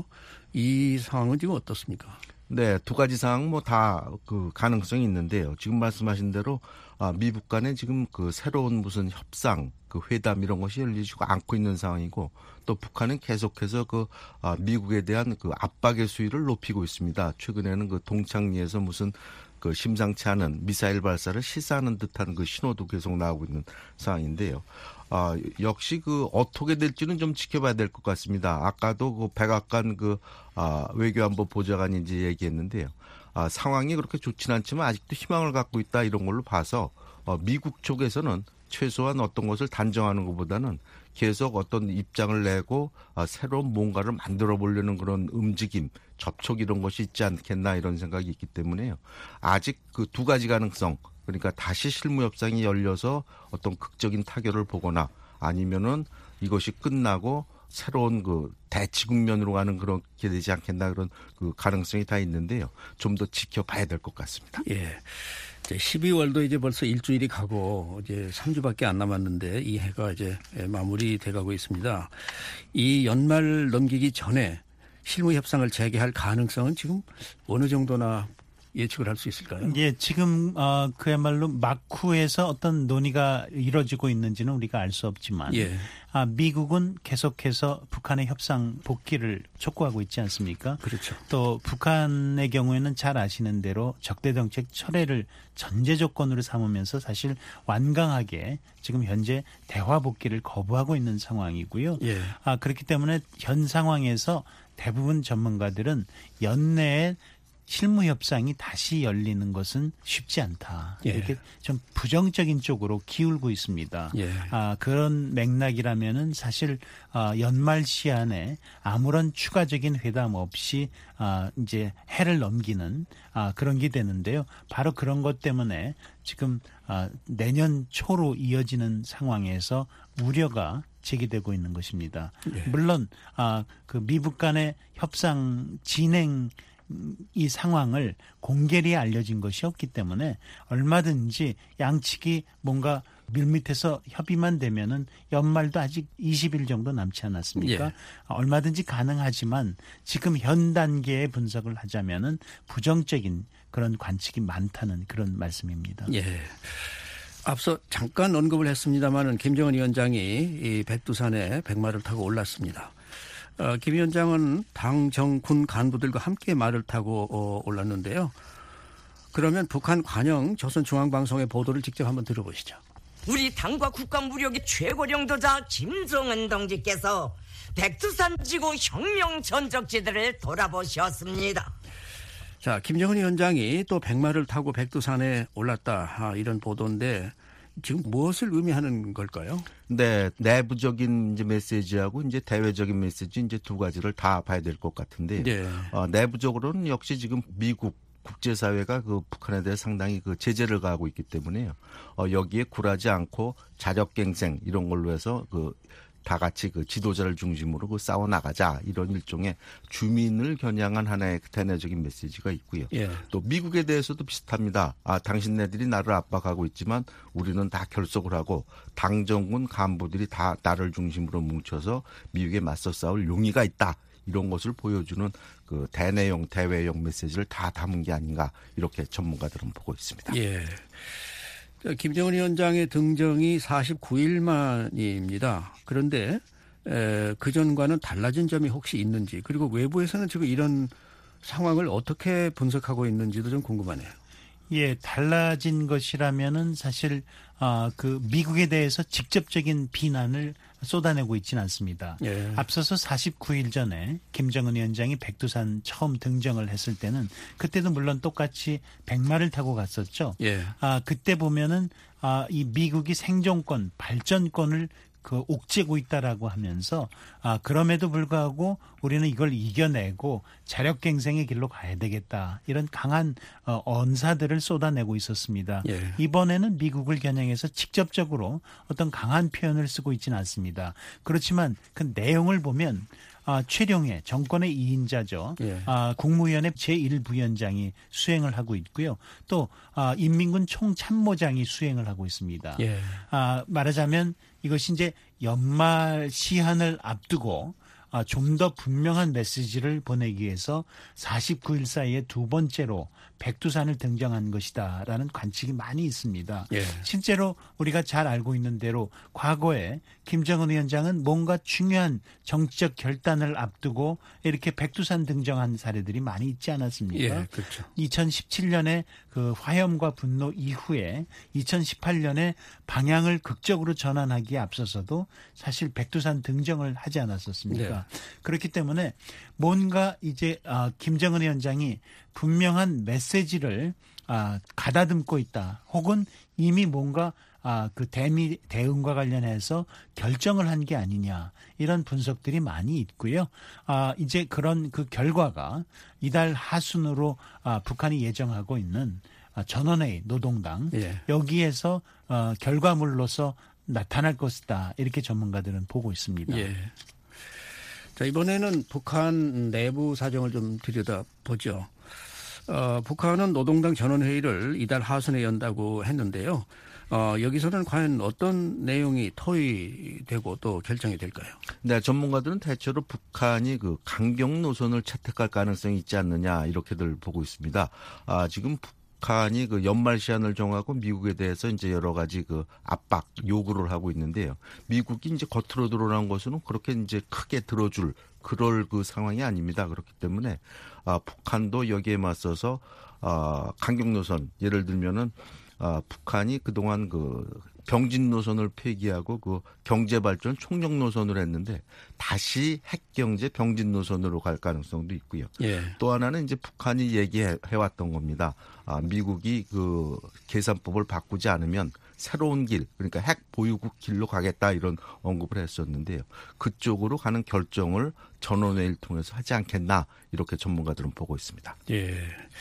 이 상황은 지금 어떻습니까? 네, 두 가지 상황 뭐 다 그 가능성이 있는데요. 지금 말씀하신 대로 아, 미북 간에 지금 그 새로운 무슨 협상, 그 회담 이런 것이 열리지가 않고 있는 상황이고 또 북한은 계속해서 그 아, 미국에 대한 그 압박의 수위를 높이고 있습니다. 최근에는 그 동창리에서 무슨 그 심상치 않은 미사일 발사를 시사하는 듯한 그 신호도 계속 나오고 있는 상황인데요. 아, 역시 그 어떻게 될지는 좀 지켜봐야 될 것 같습니다. 아까도 그 백악관 그 아, 외교안보 보좌관이 이제 얘기했는데요. 아, 상황이 그렇게 좋지는 않지만 아직도 희망을 갖고 있다 이런 걸로 봐서 어, 미국 쪽에서는 최소한 어떤 것을 단정하는 것보다는 계속 어떤 입장을 내고 아, 새로운 뭔가를 만들어 보려는 그런 움직임, 접촉 이런 것이 있지 않겠나 이런 생각이 있기 때문에요. 아직 그 두 가지 가능성, 그러니까 다시 실무협상이 열려서 어떤 극적인 타결을 보거나 아니면은 이것이 끝나고 새로운 그 대치 국면으로 가는 그렇게 되지 않겠나 그런 그 가능성이 다 있는데요. 좀 더 지켜봐야 될 것 같습니다. 예. 이제 십이월도 이제 벌써 일주일이 가고 이제 삼 주밖에 안 남았는데 이 해가 이제 마무리돼 가고 있습니다. 이 연말 넘기기 전에 실무 협상을 재개할 가능성은 지금 어느 정도나 예측을 할 수 있을까요? 예, 지금 어, 그야말로 막후에서 어떤 논의가 이루어지고 있는지는 우리가 알 수 없지만 예. 아, 미국은 계속해서 북한의 협상 복귀를 촉구하고 있지 않습니까? 그렇죠. 또 북한의 경우에는 잘 아시는 대로 적대정책 철회를 전제 조건으로 삼으면서 사실 완강하게 지금 현재 대화 복귀를 거부하고 있는 상황이고요. 예. 아, 그렇기 때문에 현 상황에서 대부분 전문가들은 연내에 실무 협상이 다시 열리는 것은 쉽지 않다. 예. 이렇게 좀 부정적인 쪽으로 기울고 있습니다. 예. 아, 그런 맥락이라면은 사실 아, 연말 시한에 아무런 추가적인 회담 없이 아, 이제 해를 넘기는 아, 그런 게 되는데요. 바로 그런 것 때문에 지금 아, 내년 초로 이어지는 상황에서 우려가 제기되고 있는 것입니다. 예. 물론 아, 그 미북 간의 협상 진행 이 상황을 공개리 알려진 것이 없기 때문에 얼마든지 양측이 뭔가 밀밑에서 협의만 되면은 연말도 아직 이십 일 정도 남지 않았습니까? 예. 얼마든지 가능하지만 지금 현 단계의 분석을 하자면은 부정적인 그런 관측이 많다는 그런 말씀입니다. 예. 앞서 잠깐 언급을 했습니다마는 김정은 위원장이 이 백두산에 백마를 타고 올랐습니다. 어, 김 위원장은 당, 정, 군 간부들과 함께 말을 타고 어, 올랐는데요. 그러면 북한 관영 조선중앙방송의 보도를 직접 한번 들어보시죠. 우리 당과 국가 무력의 최고領導자 김정은 동지께서 백두산 지구 혁명 전적지대를 돌아보셨습니다. 자, 김정은 위원장이 또 백마를 타고 백두산에 올랐다. 아, 이런 보도인데 지금 무엇을 의미하는 걸까요? 네, 내부적인 이제 메시지하고 이제 대외적인 메시지 이제 두 가지를 다 봐야 될 것 같은데, 네. 어, 내부적으로는 역시 지금 미국 국제사회가 그 북한에 대해 상당히 그 제재를 가하고 있기 때문에요. 어, 여기에 굴하지 않고 자력갱생 이런 걸로 해서 그 다 같이 그 지도자를 중심으로 그 싸워 나가자 이런 일종의 주민을 겨냥한 하나의 대내적인 메시지가 있고요. 예. 또 미국에 대해서도 비슷합니다. 아, 당신네들이 나를 압박하고 있지만 우리는 다 결속을 하고 당정군 간부들이 다 나를 중심으로 뭉쳐서 미국에 맞서 싸울 용의가 있다. 이런 것을 보여주는 그 대내용, 대외용 메시지를 다 담은 게 아닌가 이렇게 전문가들은 보고 있습니다. 예. 김정은 위원장의 등정이 사십구 일 만입니다. 그런데 그전과는 달라진 점이 혹시 있는지, 그리고 외부에서는 지금 이런 상황을 어떻게 분석하고 있는지도 좀 궁금하네요. 예, 달라진 것이라면은 사실 아, 그 미국에 대해서 직접적인 비난을 쏟아내고 있지는 않습니다. 예. 앞서서 사십구 일 전에 김정은 위원장이 백두산 처음 등정을 했을 때는 그때도 물론 똑같이 백마를 타고 갔었죠. 예. 아, 그때 보면은 아, 이 미국이 생존권, 발전권을 그 옥죄고 있다라고 하면서 아 그럼에도 불구하고 우리는 이걸 이겨내고 자력갱생의 길로 가야 되겠다. 이런 강한 어, 언사들을 쏟아내고 있었습니다. 예. 이번에는 미국을 겨냥해서 직접적으로 어떤 강한 표현을 쓰고 있지는 않습니다. 그렇지만 그 내용을 보면 아, 최룡해 정권의 이인자죠. 예. 아, 국무위원회 제일 부위원장이 수행을 하고 있고요. 또 아, 인민군 총참모장이 수행을 하고 있습니다. 예. 아, 말하자면 이것이 이제 연말 시한을 앞두고 아, 좀 더 분명한 메시지를 보내기 위해서 사십구 일 사이에 두 번째로 백두산을 등정한 것이다라는 관측이 많이 있습니다. 예. 실제로 우리가 잘 알고 있는 대로 과거에 김정은 위원장은 뭔가 중요한 정치적 결단을 앞두고 이렇게 백두산 등정한 사례들이 많이 있지 않았습니까? 예, 그렇죠. 이천십칠 년에 그 화염과 분노 이후에 이천십팔 년에 방향을 극적으로 전환하기에 앞서서도 사실 백두산 등정을 하지 않았었습니까? 네. 그렇기 때문에 뭔가 이제 아, 김정은 위원장이 분명한 메시지를 아, 가다듬고 있다. 혹은 이미 뭔가 아, 그 대미 대응과 관련해서 결정을 한 게 아니냐 이런 분석들이 많이 있고요. 아, 이제 그런 그 결과가 이달 하순으로 아, 북한이 예정하고 있는 아, 전원회의 노동당 예. 여기에서 어, 결과물로서 나타날 것이다 이렇게 전문가들은 보고 있습니다. 예. 자, 이번에는 북한 내부 사정을 좀 들여다보죠. 어, 북한은 노동당 전원회의를 이달 하순에 연다고 했는데요. 어, 여기서는 과연 어떤 내용이 토의되고 또 결정이 될까요? 네, 전문가들은 대체로 북한이 그 강경 노선을 채택할 가능성이 있지 않느냐 이렇게들 보고 있습니다. 아, 지금 북한이 그 연말 시한을 정하고 미국에 대해서 이제 여러 가지 그 압박 요구를 하고 있는데요. 미국이 이제 겉으로 드러난 것은 그렇게 이제 크게 들어줄 그럴 그 상황이 아닙니다. 그렇기 때문에 아, 북한도 여기에 맞서서 아, 강경 노선 예를 들면은 아, 북한이 그동안 그 병진 노선을 폐기하고 그 경제 발전 총력 노선을 했는데 다시 핵 경제 병진 노선으로 갈 가능성도 있고요. 예. 또 하나는 이제 북한이 얘기해 왔던 겁니다. 아, 미국이 그 계산법을 바꾸지 않으면 새로운 길, 그러니까 핵 보유국 길로 가겠다 이런 언급을 했었는데요. 그쪽으로 가는 결정을 전원회의를 통해서 하지 않겠나 이렇게 전문가들은 보고 있습니다. 예.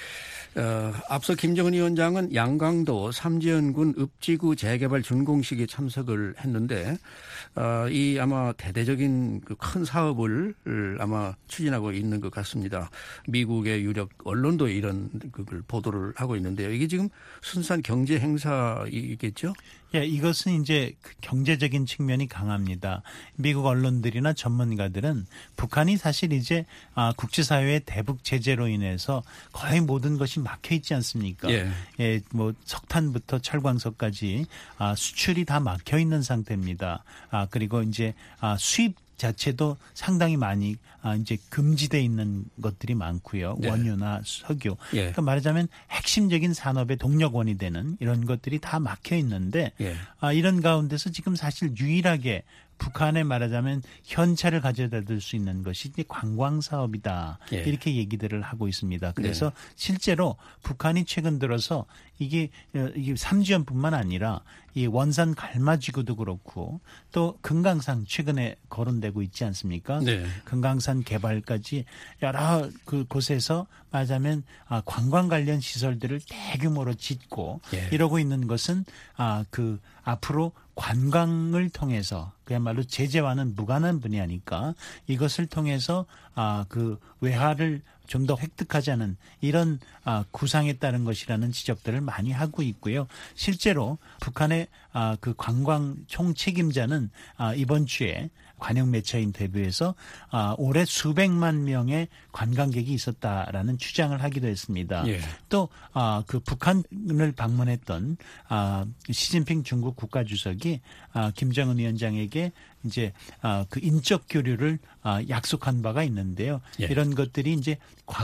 어, 앞서 김정은 위원장은 양강도 삼지연군 읍지구 재개발 준공식에 참석을 했는데 어, 이 아마 대대적인 그 큰 사업을 아마 추진하고 있는 것 같습니다. 미국의 유력 언론도 이런 그걸 보도를 하고 있는데요. 이게 지금 순수한 경제 행사이겠죠? 예, 이것은 이제 경제적인 측면이 강합니다. 미국 언론들이나 전문가들은 북한이 사실 이제 아, 국제사회의 대북 제재로 인해서 거의 모든 것이 막혀 있지 않습니까? 예. 예, 뭐 석탄부터 철광석까지 아, 수출이 다 막혀 있는 상태입니다. 아, 그리고 이제 아, 수입 자체도 상당히 많이 아, 이제 금지돼 있는 것들이 많고요. 네. 원유나 석유. 예. 그러니까 말하자면 핵심적인 산업의 동력원이 되는 이런 것들이 다 막혀 있는데 예. 아, 이런 가운데서 지금 사실 유일하게 북한에 말하자면 현찰을 가져다 줄 수 있는 것이 이제 관광 사업이다. 예. 이렇게 얘기들을 하고 있습니다. 그래서 네. 실제로 북한이 최근 들어서 이게 이게 삼지연뿐만 아니라 이 원산 갈마지구도 그렇고 또 금강산 최근에 거론되고 있지 않습니까? 네. 금강산 개발까지 여러 그 곳에서 말하자면 아, 관광 관련 시설들을 대규모로 짓고 예. 이러고 있는 것은 아, 그 앞으로 관광을 통해서 그야말로 제재와는 무관한 분야니까 이것을 통해서 아, 그 외화를 좀 더 획득하자는 이런 아, 구상에 따른 것이라는 지적들을 많이 하고 있고요. 실제로 북한의 아, 그 관광 총책임자는 아, 이번 주에 관영 매체 인터뷰에서 아, 올해 수백만 명의 관광객이 있었다라는 주장을 하기도 했습니다. 예. 또 아, 그 북한을 방문했던 아, 시진핑 중국 국가주석이 아, 김정은 위원장에게 이제 아, 그 인적 교류를 아, 약속한 바가 있는데요. 예. 이런 것들이 이제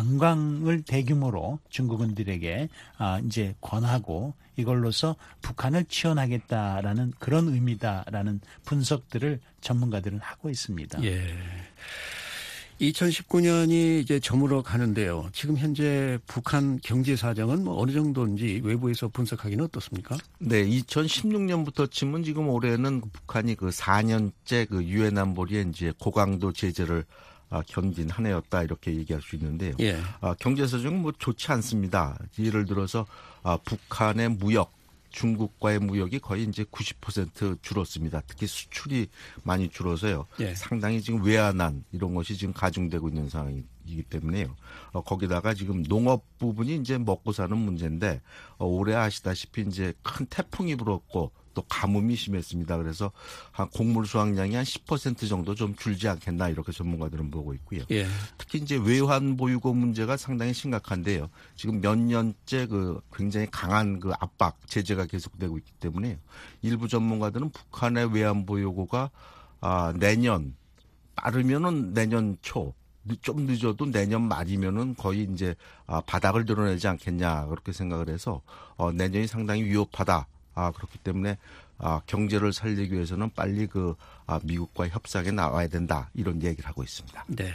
관광을 대규모로 중국인들에게 아, 이제 권하고 이걸로서 북한을 지원하겠다라는 그런 의미다라는 분석들을 전문가들은 하고 있습니다. 예. 이천십구 년이 이제 저물어 가는데요. 지금 현재 북한 경제 사정은 뭐 어느 정도인지 외부에서 분석하기는 어떻습니까? 네, 이천십육 년부터 치면 지금 올해는 북한이 그 사 년째 그 유엔 안보리에 이제 고강도 제재를 아, 견딘 한 해였다 이렇게 얘기할 수 있는데요. 예. 아, 경제 사정은 뭐 좋지 않습니다. 예를 들어서 아, 북한의 무역, 중국과의 무역이 거의 이제 구십 퍼센트 줄었습니다. 특히 수출이 많이 줄어서요. 예. 상당히 지금 외환난 이런 것이 지금 가중되고 있는 상황이기 때문에요. 어, 거기다가 지금 농업 부분이 이제 먹고 사는 문제인데 어, 올해 아시다시피 이제 큰 태풍이 불었고 또 가뭄이 심했습니다. 그래서 한 곡물 수확량이 한 십 퍼센트 정도 좀 줄지 않겠나 이렇게 전문가들은 보고 있고요. 예. 특히 이제 외환 보유고 문제가 상당히 심각한데요. 지금 몇 년째 그 굉장히 강한 그 압박 제재가 계속되고 있기 때문에 일부 전문가들은 북한의 외환 보유고가 아, 내년 빠르면은 내년 초 좀 늦어도 내년 말이면은 거의 이제 아, 바닥을 드러내지 않겠냐 그렇게 생각을 해서 어, 내년이 상당히 위협하다. 아, 그렇기 때문에 아, 경제를 살리기 위해서는 빨리 그 아, 미국과 협상에 나와야 된다 이런 얘기를 하고 있습니다. 네.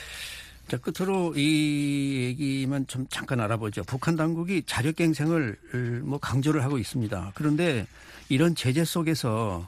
자, 끝으로 이 얘기만 좀 잠깐 알아보죠. 북한 당국이 자력갱생을 뭐 강조를 하고 있습니다. 그런데 이런 제재 속에서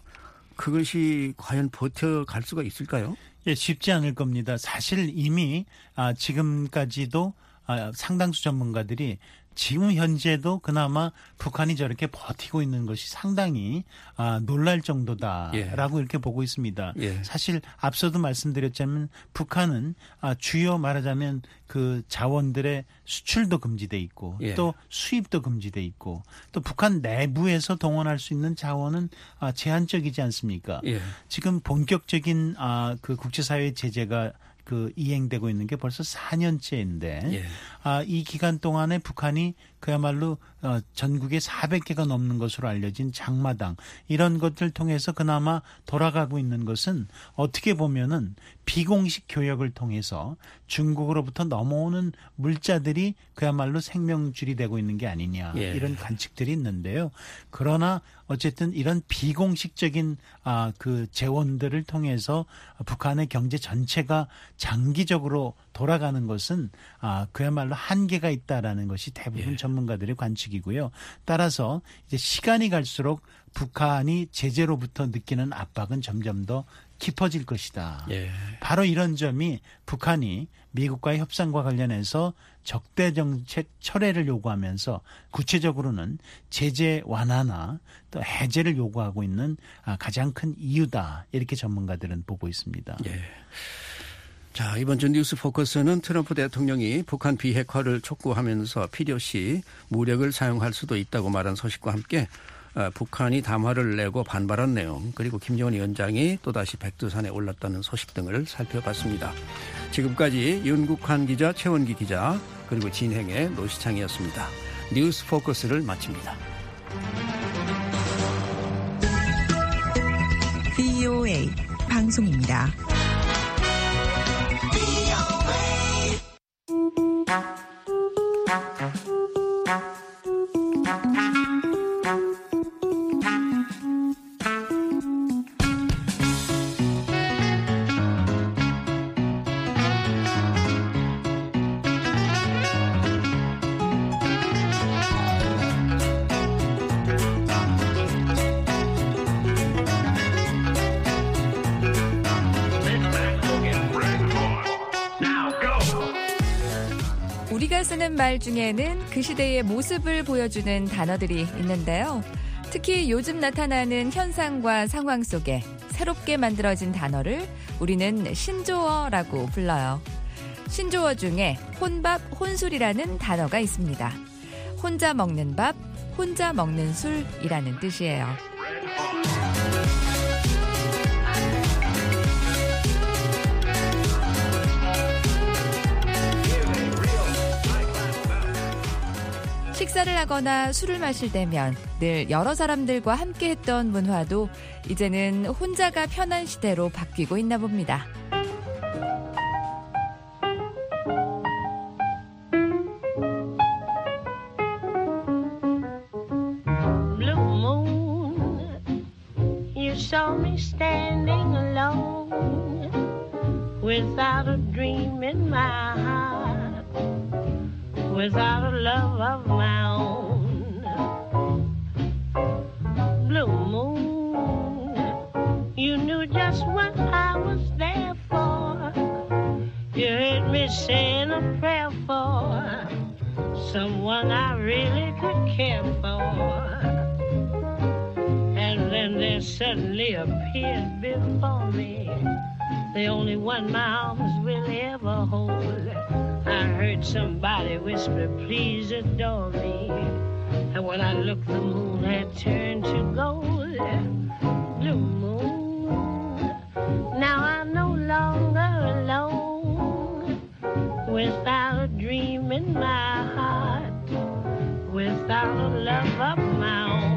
그것이 과연 버텨갈 수가 있을까요? 예, 쉽지 않을 겁니다. 사실 이미 아, 지금까지도 아, 상당수 전문가들이 지금 현재도 그나마 북한이 저렇게 버티고 있는 것이 상당히 아, 놀랄 정도다라고 예. 이렇게 보고 있습니다. 예. 사실 앞서도 말씀드렸자면 북한은 아, 주요 말하자면 그 자원들의 수출도 금지돼 있고 예. 또 수입도 금지돼 있고 또 북한 내부에서 동원할 수 있는 자원은 아, 제한적이지 않습니까? 예. 지금 본격적인 아, 그 국제사회 제재가 그 이행되고 있는 게 벌써 사 년째인데 예. 아, 이 기간 동안에 북한이 그야말로 어, 전국에 사백 개가 넘는 것으로 알려진 장마당 이런 것들 통해서 그나마 돌아가고 있는 것은 어떻게 보면은 비공식 교역을 통해서 중국으로부터 넘어오는 물자들이 그야말로 생명줄이 되고 있는 게 아니냐 예. 이런 관측들이 있는데요. 그러나 어쨌든 이런 비공식적인 아, 그 재원들을 통해서 북한의 경제 전체가 장기적으로 돌아가는 것은 아, 그야말로 한계가 있다라는 것이 대부분 예. 전문가들의 관측이고요. 따라서 이제 시간이 갈수록 북한이 제재로부터 느끼는 압박은 점점 더 깊어질 것이다. 예. 바로 이런 점이 북한이 미국과의 협상과 관련해서 적대 정책 철회를 요구하면서 구체적으로는 제재 완화나 또 해제를 요구하고 있는 가장 큰 이유다. 이렇게 전문가들은 보고 있습니다. 예. 자, 이번 주 뉴스 포커스는 트럼프 대통령이 북한 비핵화를 촉구하면서 필요시 무력을 사용할 수도 있다고 말한 소식과 함께 북한이 담화를 내고 반발한 내용 그리고 김정은 위원장이 또다시 백두산에 올랐다는 소식 등을 살펴봤습니다. 지금까지 윤국환 기자, 최원기 기자 그리고 진행의 노시창이었습니다. 뉴스 포커스를 마칩니다. 브이오에이 방송입니다. 우리가 쓰는 말 중에는 그 시대의 모습을 보여주는 단어들이 있는데요. 특히 요즘 나타나는 현상과 상황 속에 새롭게 만들어진 단어를 우리는 신조어라고 불러요. 신조어 중에 혼밥, 혼술이라는 단어가 있습니다. 혼자 먹는 밥, 혼자 먹는 술이라는 뜻이에요. 식사를 하거나 술을 마실 때면 늘 여러 사람들과 함께 했던 문화도 이제는 혼자가 편한 시대로 바뀌고 있나 봅니다. Blue moon, you saw me standing alone without a dream in my heart, without a love of my own. Blue moon, you knew just what I was there for. You heard me saying a prayer for someone I really could care for. And then there suddenly appeared before me the only one my arms will ever hold. I heard somebody whisper, please adore me. And when I looked, the moon had turned to gold. Blue moon, now I'm no longer alone, without a dream in my heart, without a love of my own.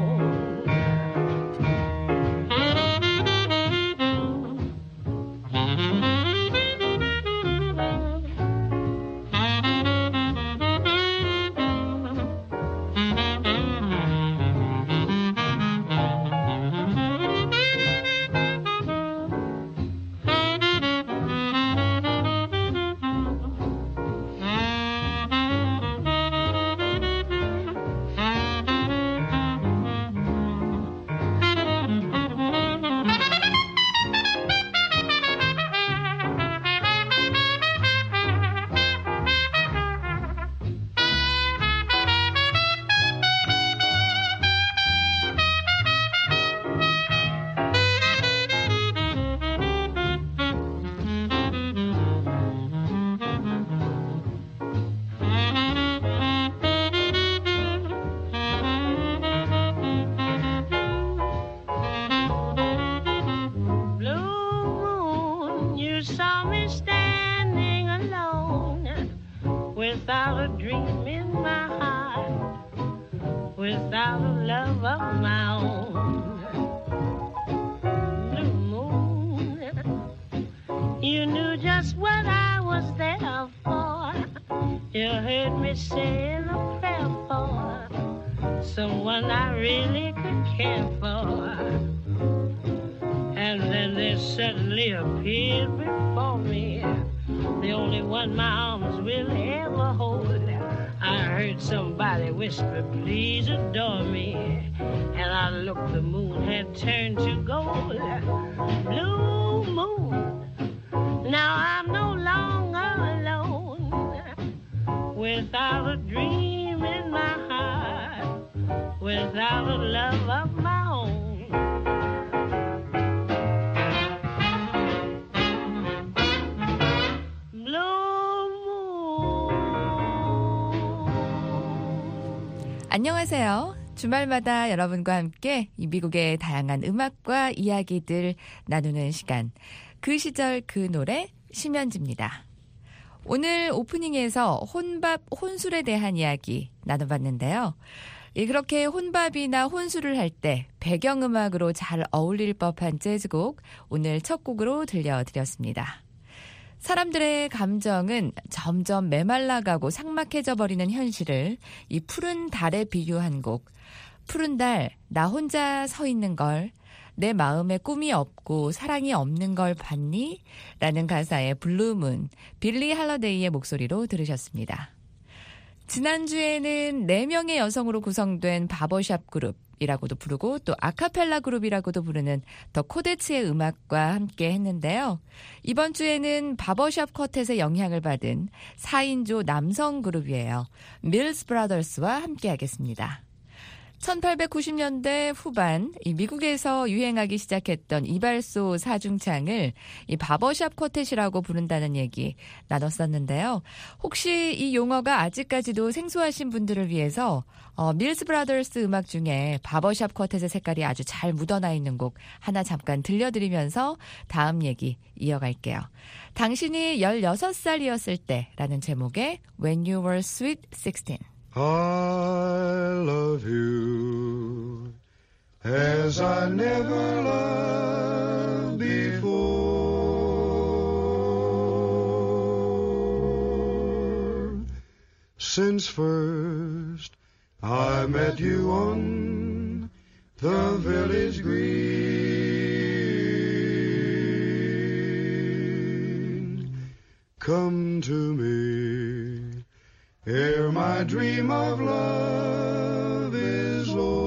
Without a dream in my heart, without a love of my own. Blue moon, you knew just what I was there for. You heard me saying a prayer for someone I really could care for. And then there suddenly appeared before me the only one my arms will ever hold. I heard somebody whisper, please adore me. And I looked, the moon had turned to gold. Blue moon, now I'm no longer alone, without a dream in my heart, without a love of my own. 안녕하세요. 주말마다 여러분과 함께 이 미국의 다양한 음악과 이야기들 나누는 시간. 그 시절 그 노래 심연지입니다. 오늘 오프닝에서 혼밥, 혼술에 대한 이야기 나눠봤는데요. 그렇게 혼밥이나 혼술을 할 때 배경음악으로 잘 어울릴 법한 재즈곡 오늘 첫 곡으로 들려드렸습니다. 사람들의 감정은 점점 메말라가고 삭막해져 버리는 현실을 이 푸른 달에 비유한 곡. 푸른 달, 나 혼자 서 있는 걸, 내 마음에 꿈이 없고 사랑이 없는 걸 봤니? 라는 가사의 블루문, 빌리 할러데이의 목소리로 들으셨습니다. 지난주에는 네 명의 여성으로 구성된 바버샵 그룹이라고도 부르고 또 아카펠라 그룹이라고도 부르는 더 코데츠의 음악과 함께 했는데요. 이번 주에는 바버샵 쿼텟의 영향을 받은 사 인조 남성 그룹이에요. 밀스 브라더스와 함께 하겠습니다. 천팔백구십 년대 후반 이 미국에서 유행하기 시작했던 이발소 사중창을 이 바버샵 쿼텟이라고 부른다는 얘기 나눴었는데요. 혹시 이 용어가 아직까지도 생소하신 분들을 위해서 어, 밀스 브라더스 음악 중에 바버샵 쿼텟의 색깔이 아주 잘 묻어나 있는 곡 하나 잠깐 들려드리면서 다음 얘기 이어갈게요. 당신이 열여섯 살이었을 때라는 제목의 When You Were Sweet sixteen. I love you as I never loved before. Since first I met you on the village green, come to me ere my dream of love is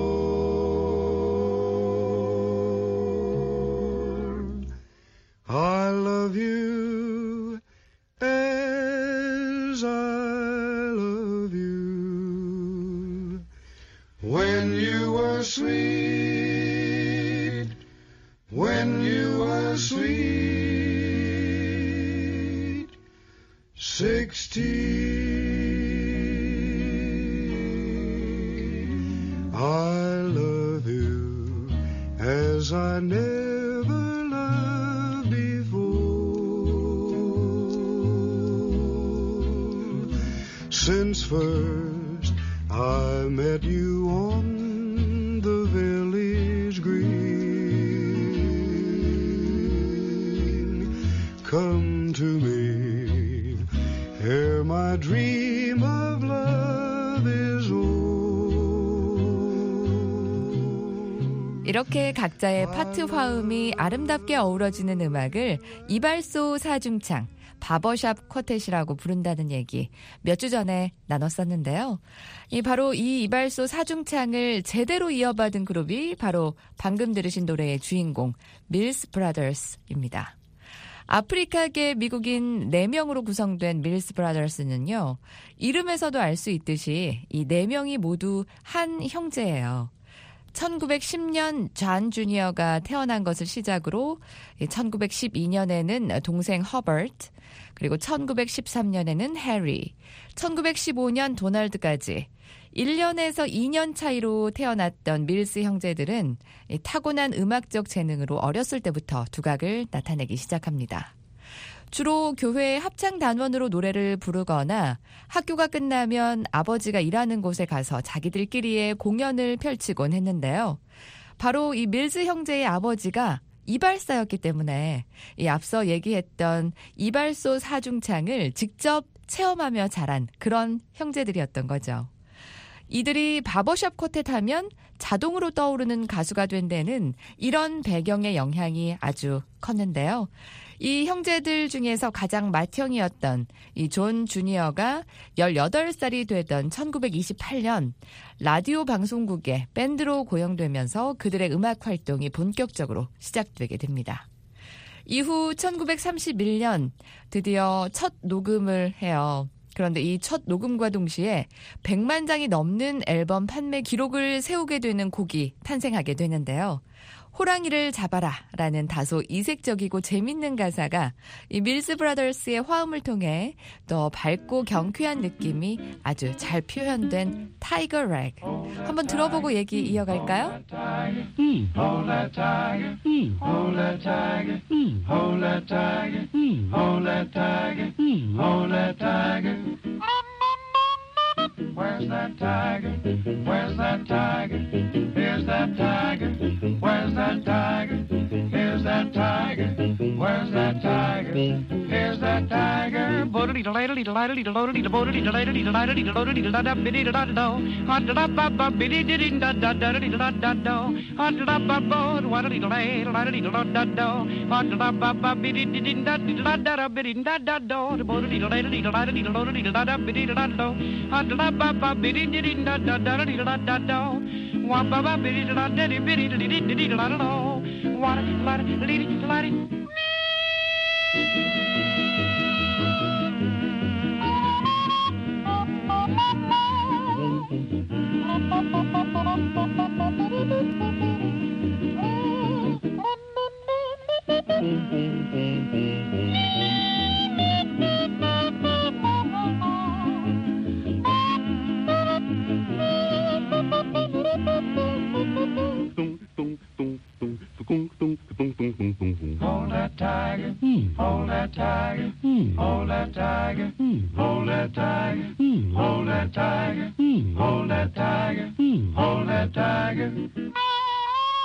o'er. I love you as I love you when you were sweet, when you were sweet, sixteen. I love you as I never loved before. Since first I met you on the village green, come to me ere my dream of love is o'er. 이렇게 각자의 파트 화음이 아름답게 어우러지는 음악을 이발소 사중창, 바버샵 쿼텟이라고 부른다는 얘기 몇 주 전에 나눴었는데요. 이 바로 이 이발소 사중창을 제대로 이어받은 그룹이 바로 방금 들으신 노래의 주인공 밀스 브라더스입니다. 아프리카계 미국인 네 명으로 구성된 밀스 브라더스는요. 이름에서도 알 수 있듯이 이 네 명이 모두 한 형제예요. 천구백십 년 존 주니어가 태어난 것을 시작으로 천구백십이 년에는 동생 허버트, 그리고 천구백십삼 년에는 해리, 천구백십오 년 도널드까지 일 년에서 이 년 차이로 태어났던 밀스 형제들은 타고난 음악적 재능으로 어렸을 때부터 두각을 나타내기 시작합니다. 주로 교회 합창단원으로 노래를 부르거나 학교가 끝나면 아버지가 일하는 곳에 가서 자기들끼리의 공연을 펼치곤 했는데요. 바로 이 밀스 형제의 아버지가 이발사였기 때문에 이 앞서 얘기했던 이발소 사중창을 직접 체험하며 자란 그런 형제들이었던 거죠. 이들이 바버샵 쿼텟 하면 자동으로 떠오르는 가수가 된 데는 이런 배경의 영향이 아주 컸는데요. 이 형제들 중에서 가장 맏형이었던 이 존 주니어가 열여덟 살이 되던 천구백이십팔 년 라디오 방송국에 밴드로 고용되면서 그들의 음악 활동이 본격적으로 시작되게 됩니다. 이후 천구백삼십일 년 드디어 첫 녹음을 해요. 그런데 이 첫 녹음과 동시에 백만 장이 넘는 앨범 판매 기록을 세우게 되는 곡이 탄생하게 되는데요. 호랑이를 잡아라 라는 다소 이색적이고 재밌는 가사가 이 밀스 브라더스의 화음을 통해 더 밝고 경쾌한 느낌이 아주 잘 표현된 타이거 렉. 한번 들어보고 얘기 이어갈까요? Mm, hold that tiger, mm, hold that tiger, mm, hold that tiger, mm, hold that tiger, mm, hold that tiger. Where's that tiger? Where's that tiger? Here's that tiger. Where's that tiger? Here's that tiger. Where's that tiger? Here's that tiger. Bodily delightly delightly delightly delightly delightly delightly delightly delightly biddy da da da. Hot da ba ba biddy diddy da da da da da da da. Hot da ba ba waddly delay delightly da da da. Hot da ba ba biddy diddy da da da da biddy da da da. Bodily delightly delightly delightly da da biddy da da. Hot da ba ba biddy diddy da da da da da da da. Wa ba ba biddy da da diddy biddy diddy diddy da da da. Wa la la diddy la diddy. Hold that tiger, mm. hold that tiger, mm. hold that tiger, mm. hold that tiger, mm. hold that tiger, mm. hold that tiger, mm. hold that tiger.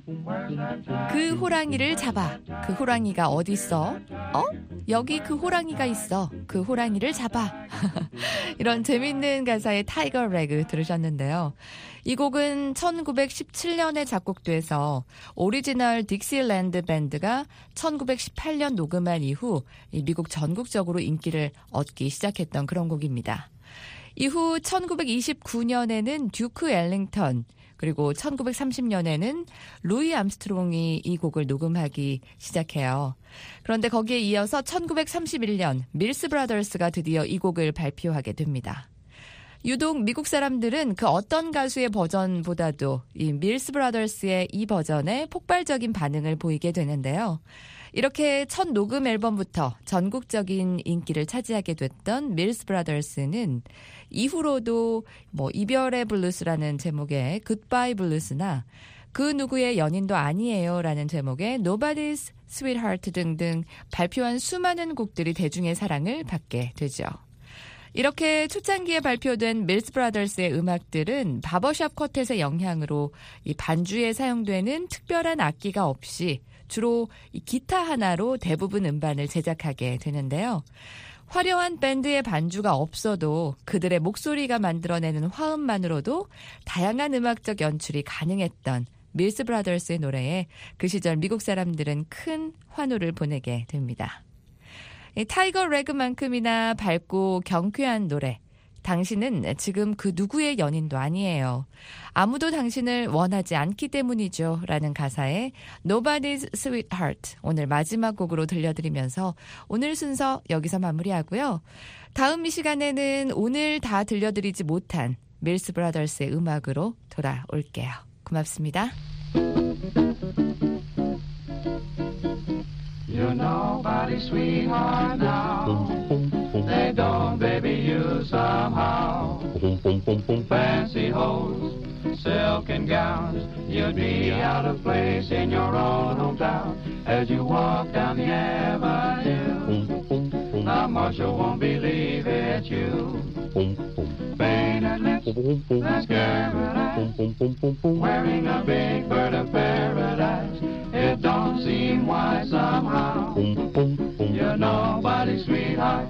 그 호랑이를 잡아. 그 호랑이가 어디 있어? 어? 여기 그 호랑이가 있어. 그 호랑이를 잡아. 이런 재밌는 가사의 타이거 레그 들으셨는데요. 이 곡은 천구백십칠 년에 작곡돼서 오리지널 딕시랜드 밴드가 천구백십팔 년 녹음한 이후 미국 전국적으로 인기를 얻기 시작했던 그런 곡입니다. 이후 천구백이십구 년에는 듀크 엘링턴, 그리고 천구백삼십 년에는 루이 암스트롱이 이 곡을 녹음하기 시작해요. 그런데 거기에 이어서 천구백삼십일 년 밀스 브라더스가 드디어 이 곡을 발표하게 됩니다. 유독 미국 사람들은 그 어떤 가수의 버전보다도 이 밀스 브라더스의 이 버전에 폭발적인 반응을 보이게 되는데요. 이렇게 첫 녹음 앨범부터 전국적인 인기를 차지하게 됐던 밀스 브라더스는 이후로도 뭐 이별의 블루스라는 제목의 굿바이 블루스나 그 누구의 연인도 아니에요라는 제목의 Nobody's Sweetheart 등등 발표한 수많은 곡들이 대중의 사랑을 받게 되죠. 이렇게 초창기에 발표된 밀스 브라더스의 음악들은 바버샵 쿼텟의 영향으로 이 반주에 사용되는 특별한 악기가 없이 주로 이 기타 하나로 대부분 음반을 제작하게 되는데요. 화려한 밴드의 반주가 없어도 그들의 목소리가 만들어내는 화음만으로도 다양한 음악적 연출이 가능했던 밀스 브라더스의 노래에 그 시절 미국 사람들은 큰 환호를 보내게 됩니다. 타이거 레그만큼이나 밝고 경쾌한 노래. 당신은 지금 그 누구의 연인도 아니에요. 아무도 당신을 원하지 않기 때문이죠. 라는 가사의 Nobody's Sweetheart 오늘 마지막 곡으로 들려드리면서 오늘 순서 여기서 마무리하고요. 다음 이 시간에는 오늘 다 들려드리지 못한 밀스 브라더스의 음악으로 돌아올게요. 고맙습니다. You're nobody's sweetheart now. They don't baby you somehow. Fancy hose, silk and gowns. You'd be out of place in your own hometown. As you walk down the avenue, the marshal won't believe it's you. Painted lips, mascara, wearing a big bird of paradise. It don't seem wise somehow. You're nobody's sweetheart.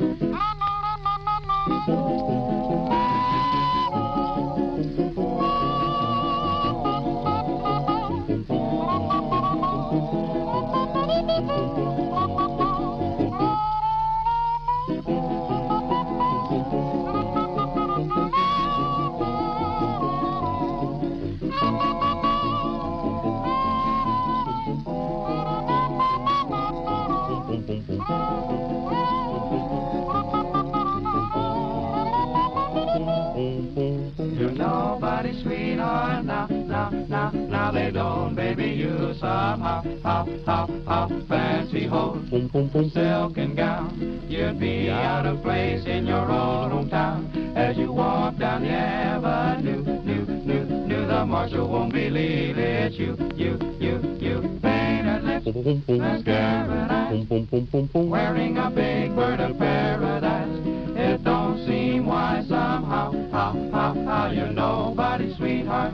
You're nobody's sweetheart now, now, now, now they don't baby you somehow, how, how, how, fancy hose, silk and gown. You'd be out of place in your own hometown as you walk down the avenue, new, new, new. The marshal won't believe it's you, you, you, you. Painted lips, mascara, wearing a big bird of paradise. It don't seem wise somehow, how, how, how, you're nobody's sweetheart.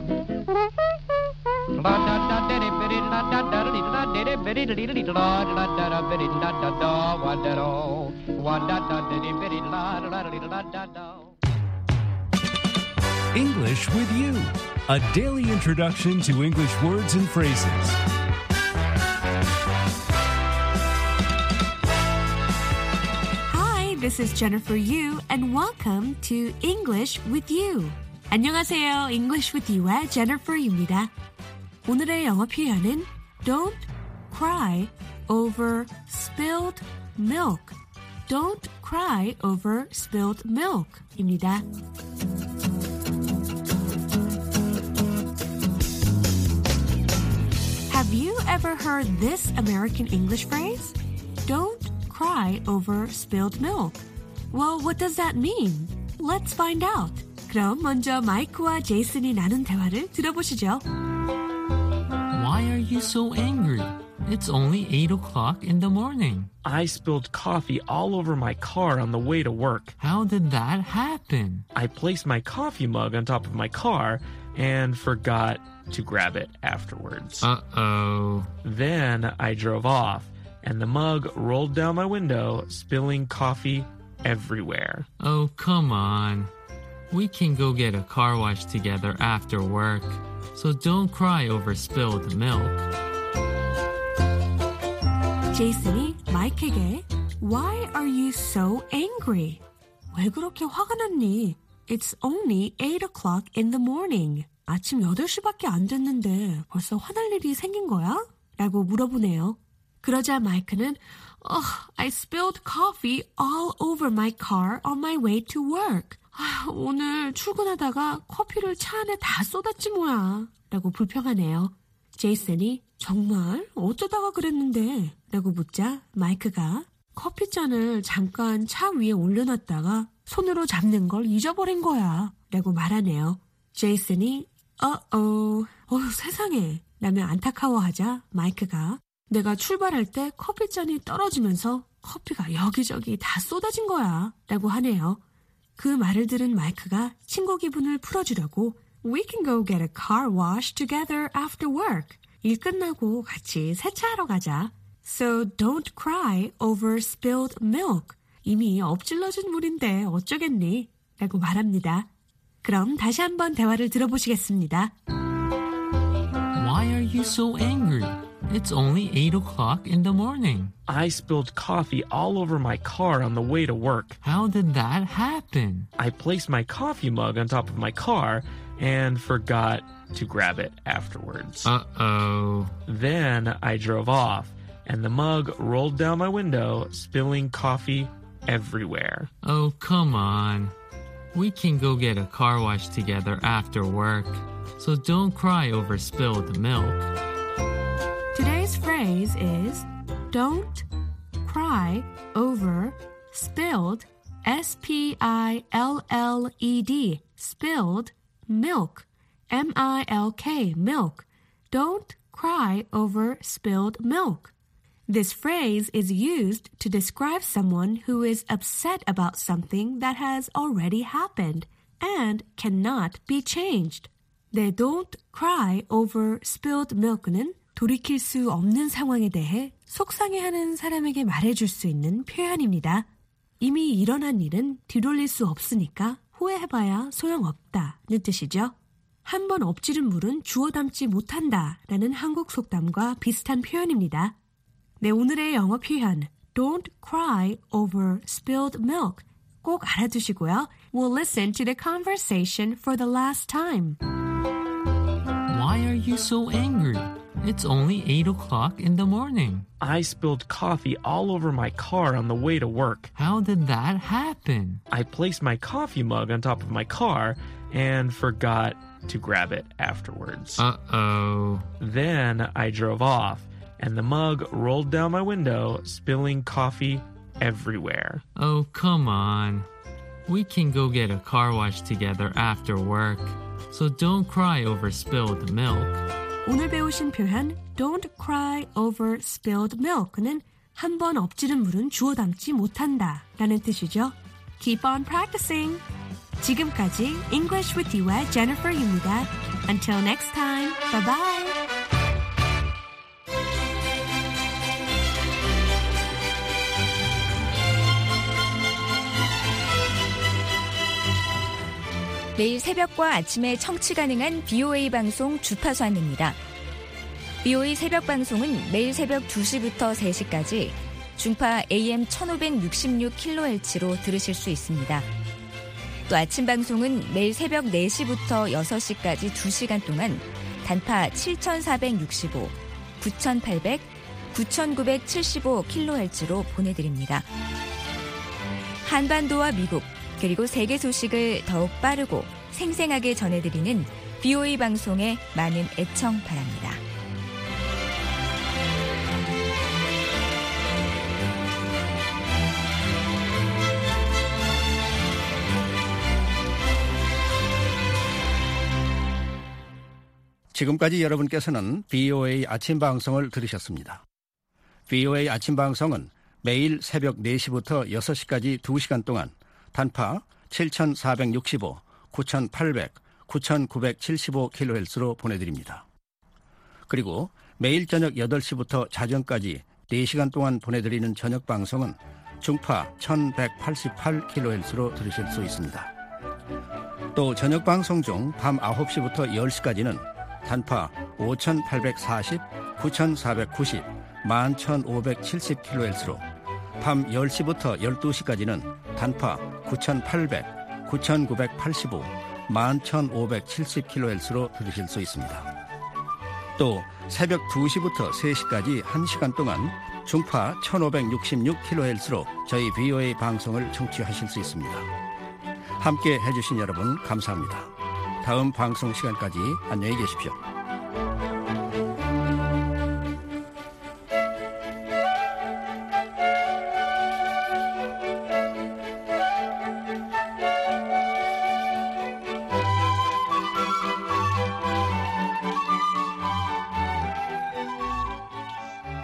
English with You, a daily introduction to English words and phrases. This is Jennifer Yu and welcome to English with You. 안녕하세요. English with You의 Jennifer Yu입니다. 오늘의 영어 표현은 Don't cry over spilled milk. Don't cry over spilled milk입니다. Have you ever heard this American English phrase? Don't cry over spilled milk. Well, what does that mean? Let's find out. 그럼 먼저 마이크와 제이슨이 나눈 대화를 들어보시죠. Why are you so angry? It's only eight o'clock in the morning. I spilled coffee all over my car on the way to work. How did that happen? I placed my coffee mug on top of my car, and forgot to grab it afterwards. Uh-oh. Then I drove off, and the mug rolled down my window, spilling coffee everywhere. Oh, come on. We can go get a car wash together after work, so don't cry over spilled milk. 제이슨이 마이크에게 Why are you so angry? 왜 그렇게 화가 났니? It's only eight o'clock in the morning. 아침 여덟 시밖에 안 됐는데 벌써 화날 일이 생긴 거야? 라고 물어보네요. 그러자 마이크는 oh, I spilled coffee all over my car on my way to work. 아, 오늘 출근하다가 커피를 차 안에 다 쏟았지 뭐야. 라고 불평하네요. 제이슨이 정말 어쩌다가 그랬는데? 라고 묻자 마이크가 커피잔을 잠깐 차 위에 올려놨다가 손으로 잡는 걸 잊어버린 거야. 라고 말하네요. 제이슨이 어어, 어휴 세상에 라며 안타까워하자 마이크가 내가 출발할 때 커피잔이 떨어지면서 커피가 여기저기 다 쏟아진 거야. 라고 하네요. 그 말을 들은 마이크가 친구 기분을 풀어주려고 We can go get a car wash together after work. 일 끝나고 같이 세차하러 가자. So don't cry over spilled milk. 이미 엎질러진 물인데 어쩌겠니? 라고 말합니다. 그럼 다시 한번 대화를 들어보시겠습니다. Why are you so angry? It's only eight o'clock in the morning. I spilled coffee all over my car on the way to work. How did that happen? I placed my coffee mug on top of my car and forgot to grab it afterwards. Uh-oh. Then I drove off, and the mug rolled down my window, spilling coffee everywhere. Oh, come on. We can go get a car wash together after work, so don't cry over spilled milk. Today's phrase is don't cry over spilled, S P I L L E D, spilled milk, M I L K, milk. Don't cry over spilled milk. This phrase is used to describe someone who is upset about something that has already happened and cannot be changed. 네, don't cry over spilled milk는 돌이킬 수 없는 상황에 대해 속상해하는 사람에게 말해줄 수 있는 표현입니다. 이미 일어난 일은 뒤돌릴 수 없으니까 후회해봐야 소용없다는 뜻이죠. 한 번 엎지른 물은 주워 담지 못한다 라는 한국 속담과 비슷한 표현입니다. 네, 오늘의 영어 표현 Don't cry over spilled milk 꼭 알아두시고요. We'll listen to the conversation for the last time. Why are you so angry? It's only eight o'clock in the morning. I spilled coffee all over my car on the way to work. How did that happen? I placed my coffee mug on top of my car and forgot to grab it afterwards. Uh-oh. Then I drove off, and the mug rolled down my window, spilling coffee everywhere. Oh, come on. We can go get a car wash together after work, so don't cry over spilled milk. 오늘 배우신 표현 Don't cry over spilled milk는 한 번 엎지른 물은 주워 담지 못한다 라는 뜻이죠. Keep on practicing. 지금까지 English with You의 Jennifer입니다. Until next time. Bye bye. 매일 새벽과 아침에 청취 가능한 비오에이 방송 주파수 안내입니다. 비오에이 새벽 방송은 매일 새벽 두 시부터 세 시까지 중파 에이엠 천오백육십육 킬로헤르츠로 들으실 수 있습니다. 또 아침 방송은 매일 새벽 네 시부터 여섯 시까지 두 시간 동안 단파 칠천사백육십오, 구천팔백, 구천구백칠십오 킬로헤르츠로 보내드립니다. 한반도와 미국, 그리고 세계 소식을 더욱 빠르고 생생하게 전해드리는 비오에이 방송에 많은 애청 바랍니다. 지금까지 여러분께서는 비오에이 아침 방송을 들으셨습니다. 비오에이 아침 방송은 매일 새벽 네 시부터 여섯 시까지 두 시간 동안 단파 칠천사백육십오, 구천팔백, 구천구백칠십오 킬로헤르츠로 보내드립니다. 그리고 매일 저녁 여덟 시부터 자정까지 네 시간 동안 보내드리는 저녁 방송은 중파 천백팔십팔 킬로헤르츠로 들으실 수 있습니다. 또 저녁 방송 중 밤 아홉 시부터 열 시까지는 단파 오천팔백사십, 구천사백구십, 만 천오백칠십 킬로헤르츠로, 밤 열 시부터 열두 시까지는 단파 구천팔백, 구천구백팔십오, 만 천오백칠십 킬로헤르츠로 들으실 수 있습니다. 또 새벽 두 시부터 세 시까지 한 시간 동안 중파 천오백육십육 킬로헤르츠로 저희 브이오에이 방송을 청취하실 수 있습니다. 함께 해주신 여러분 감사합니다. 다음 방송 시간까지 안녕히 계십시오.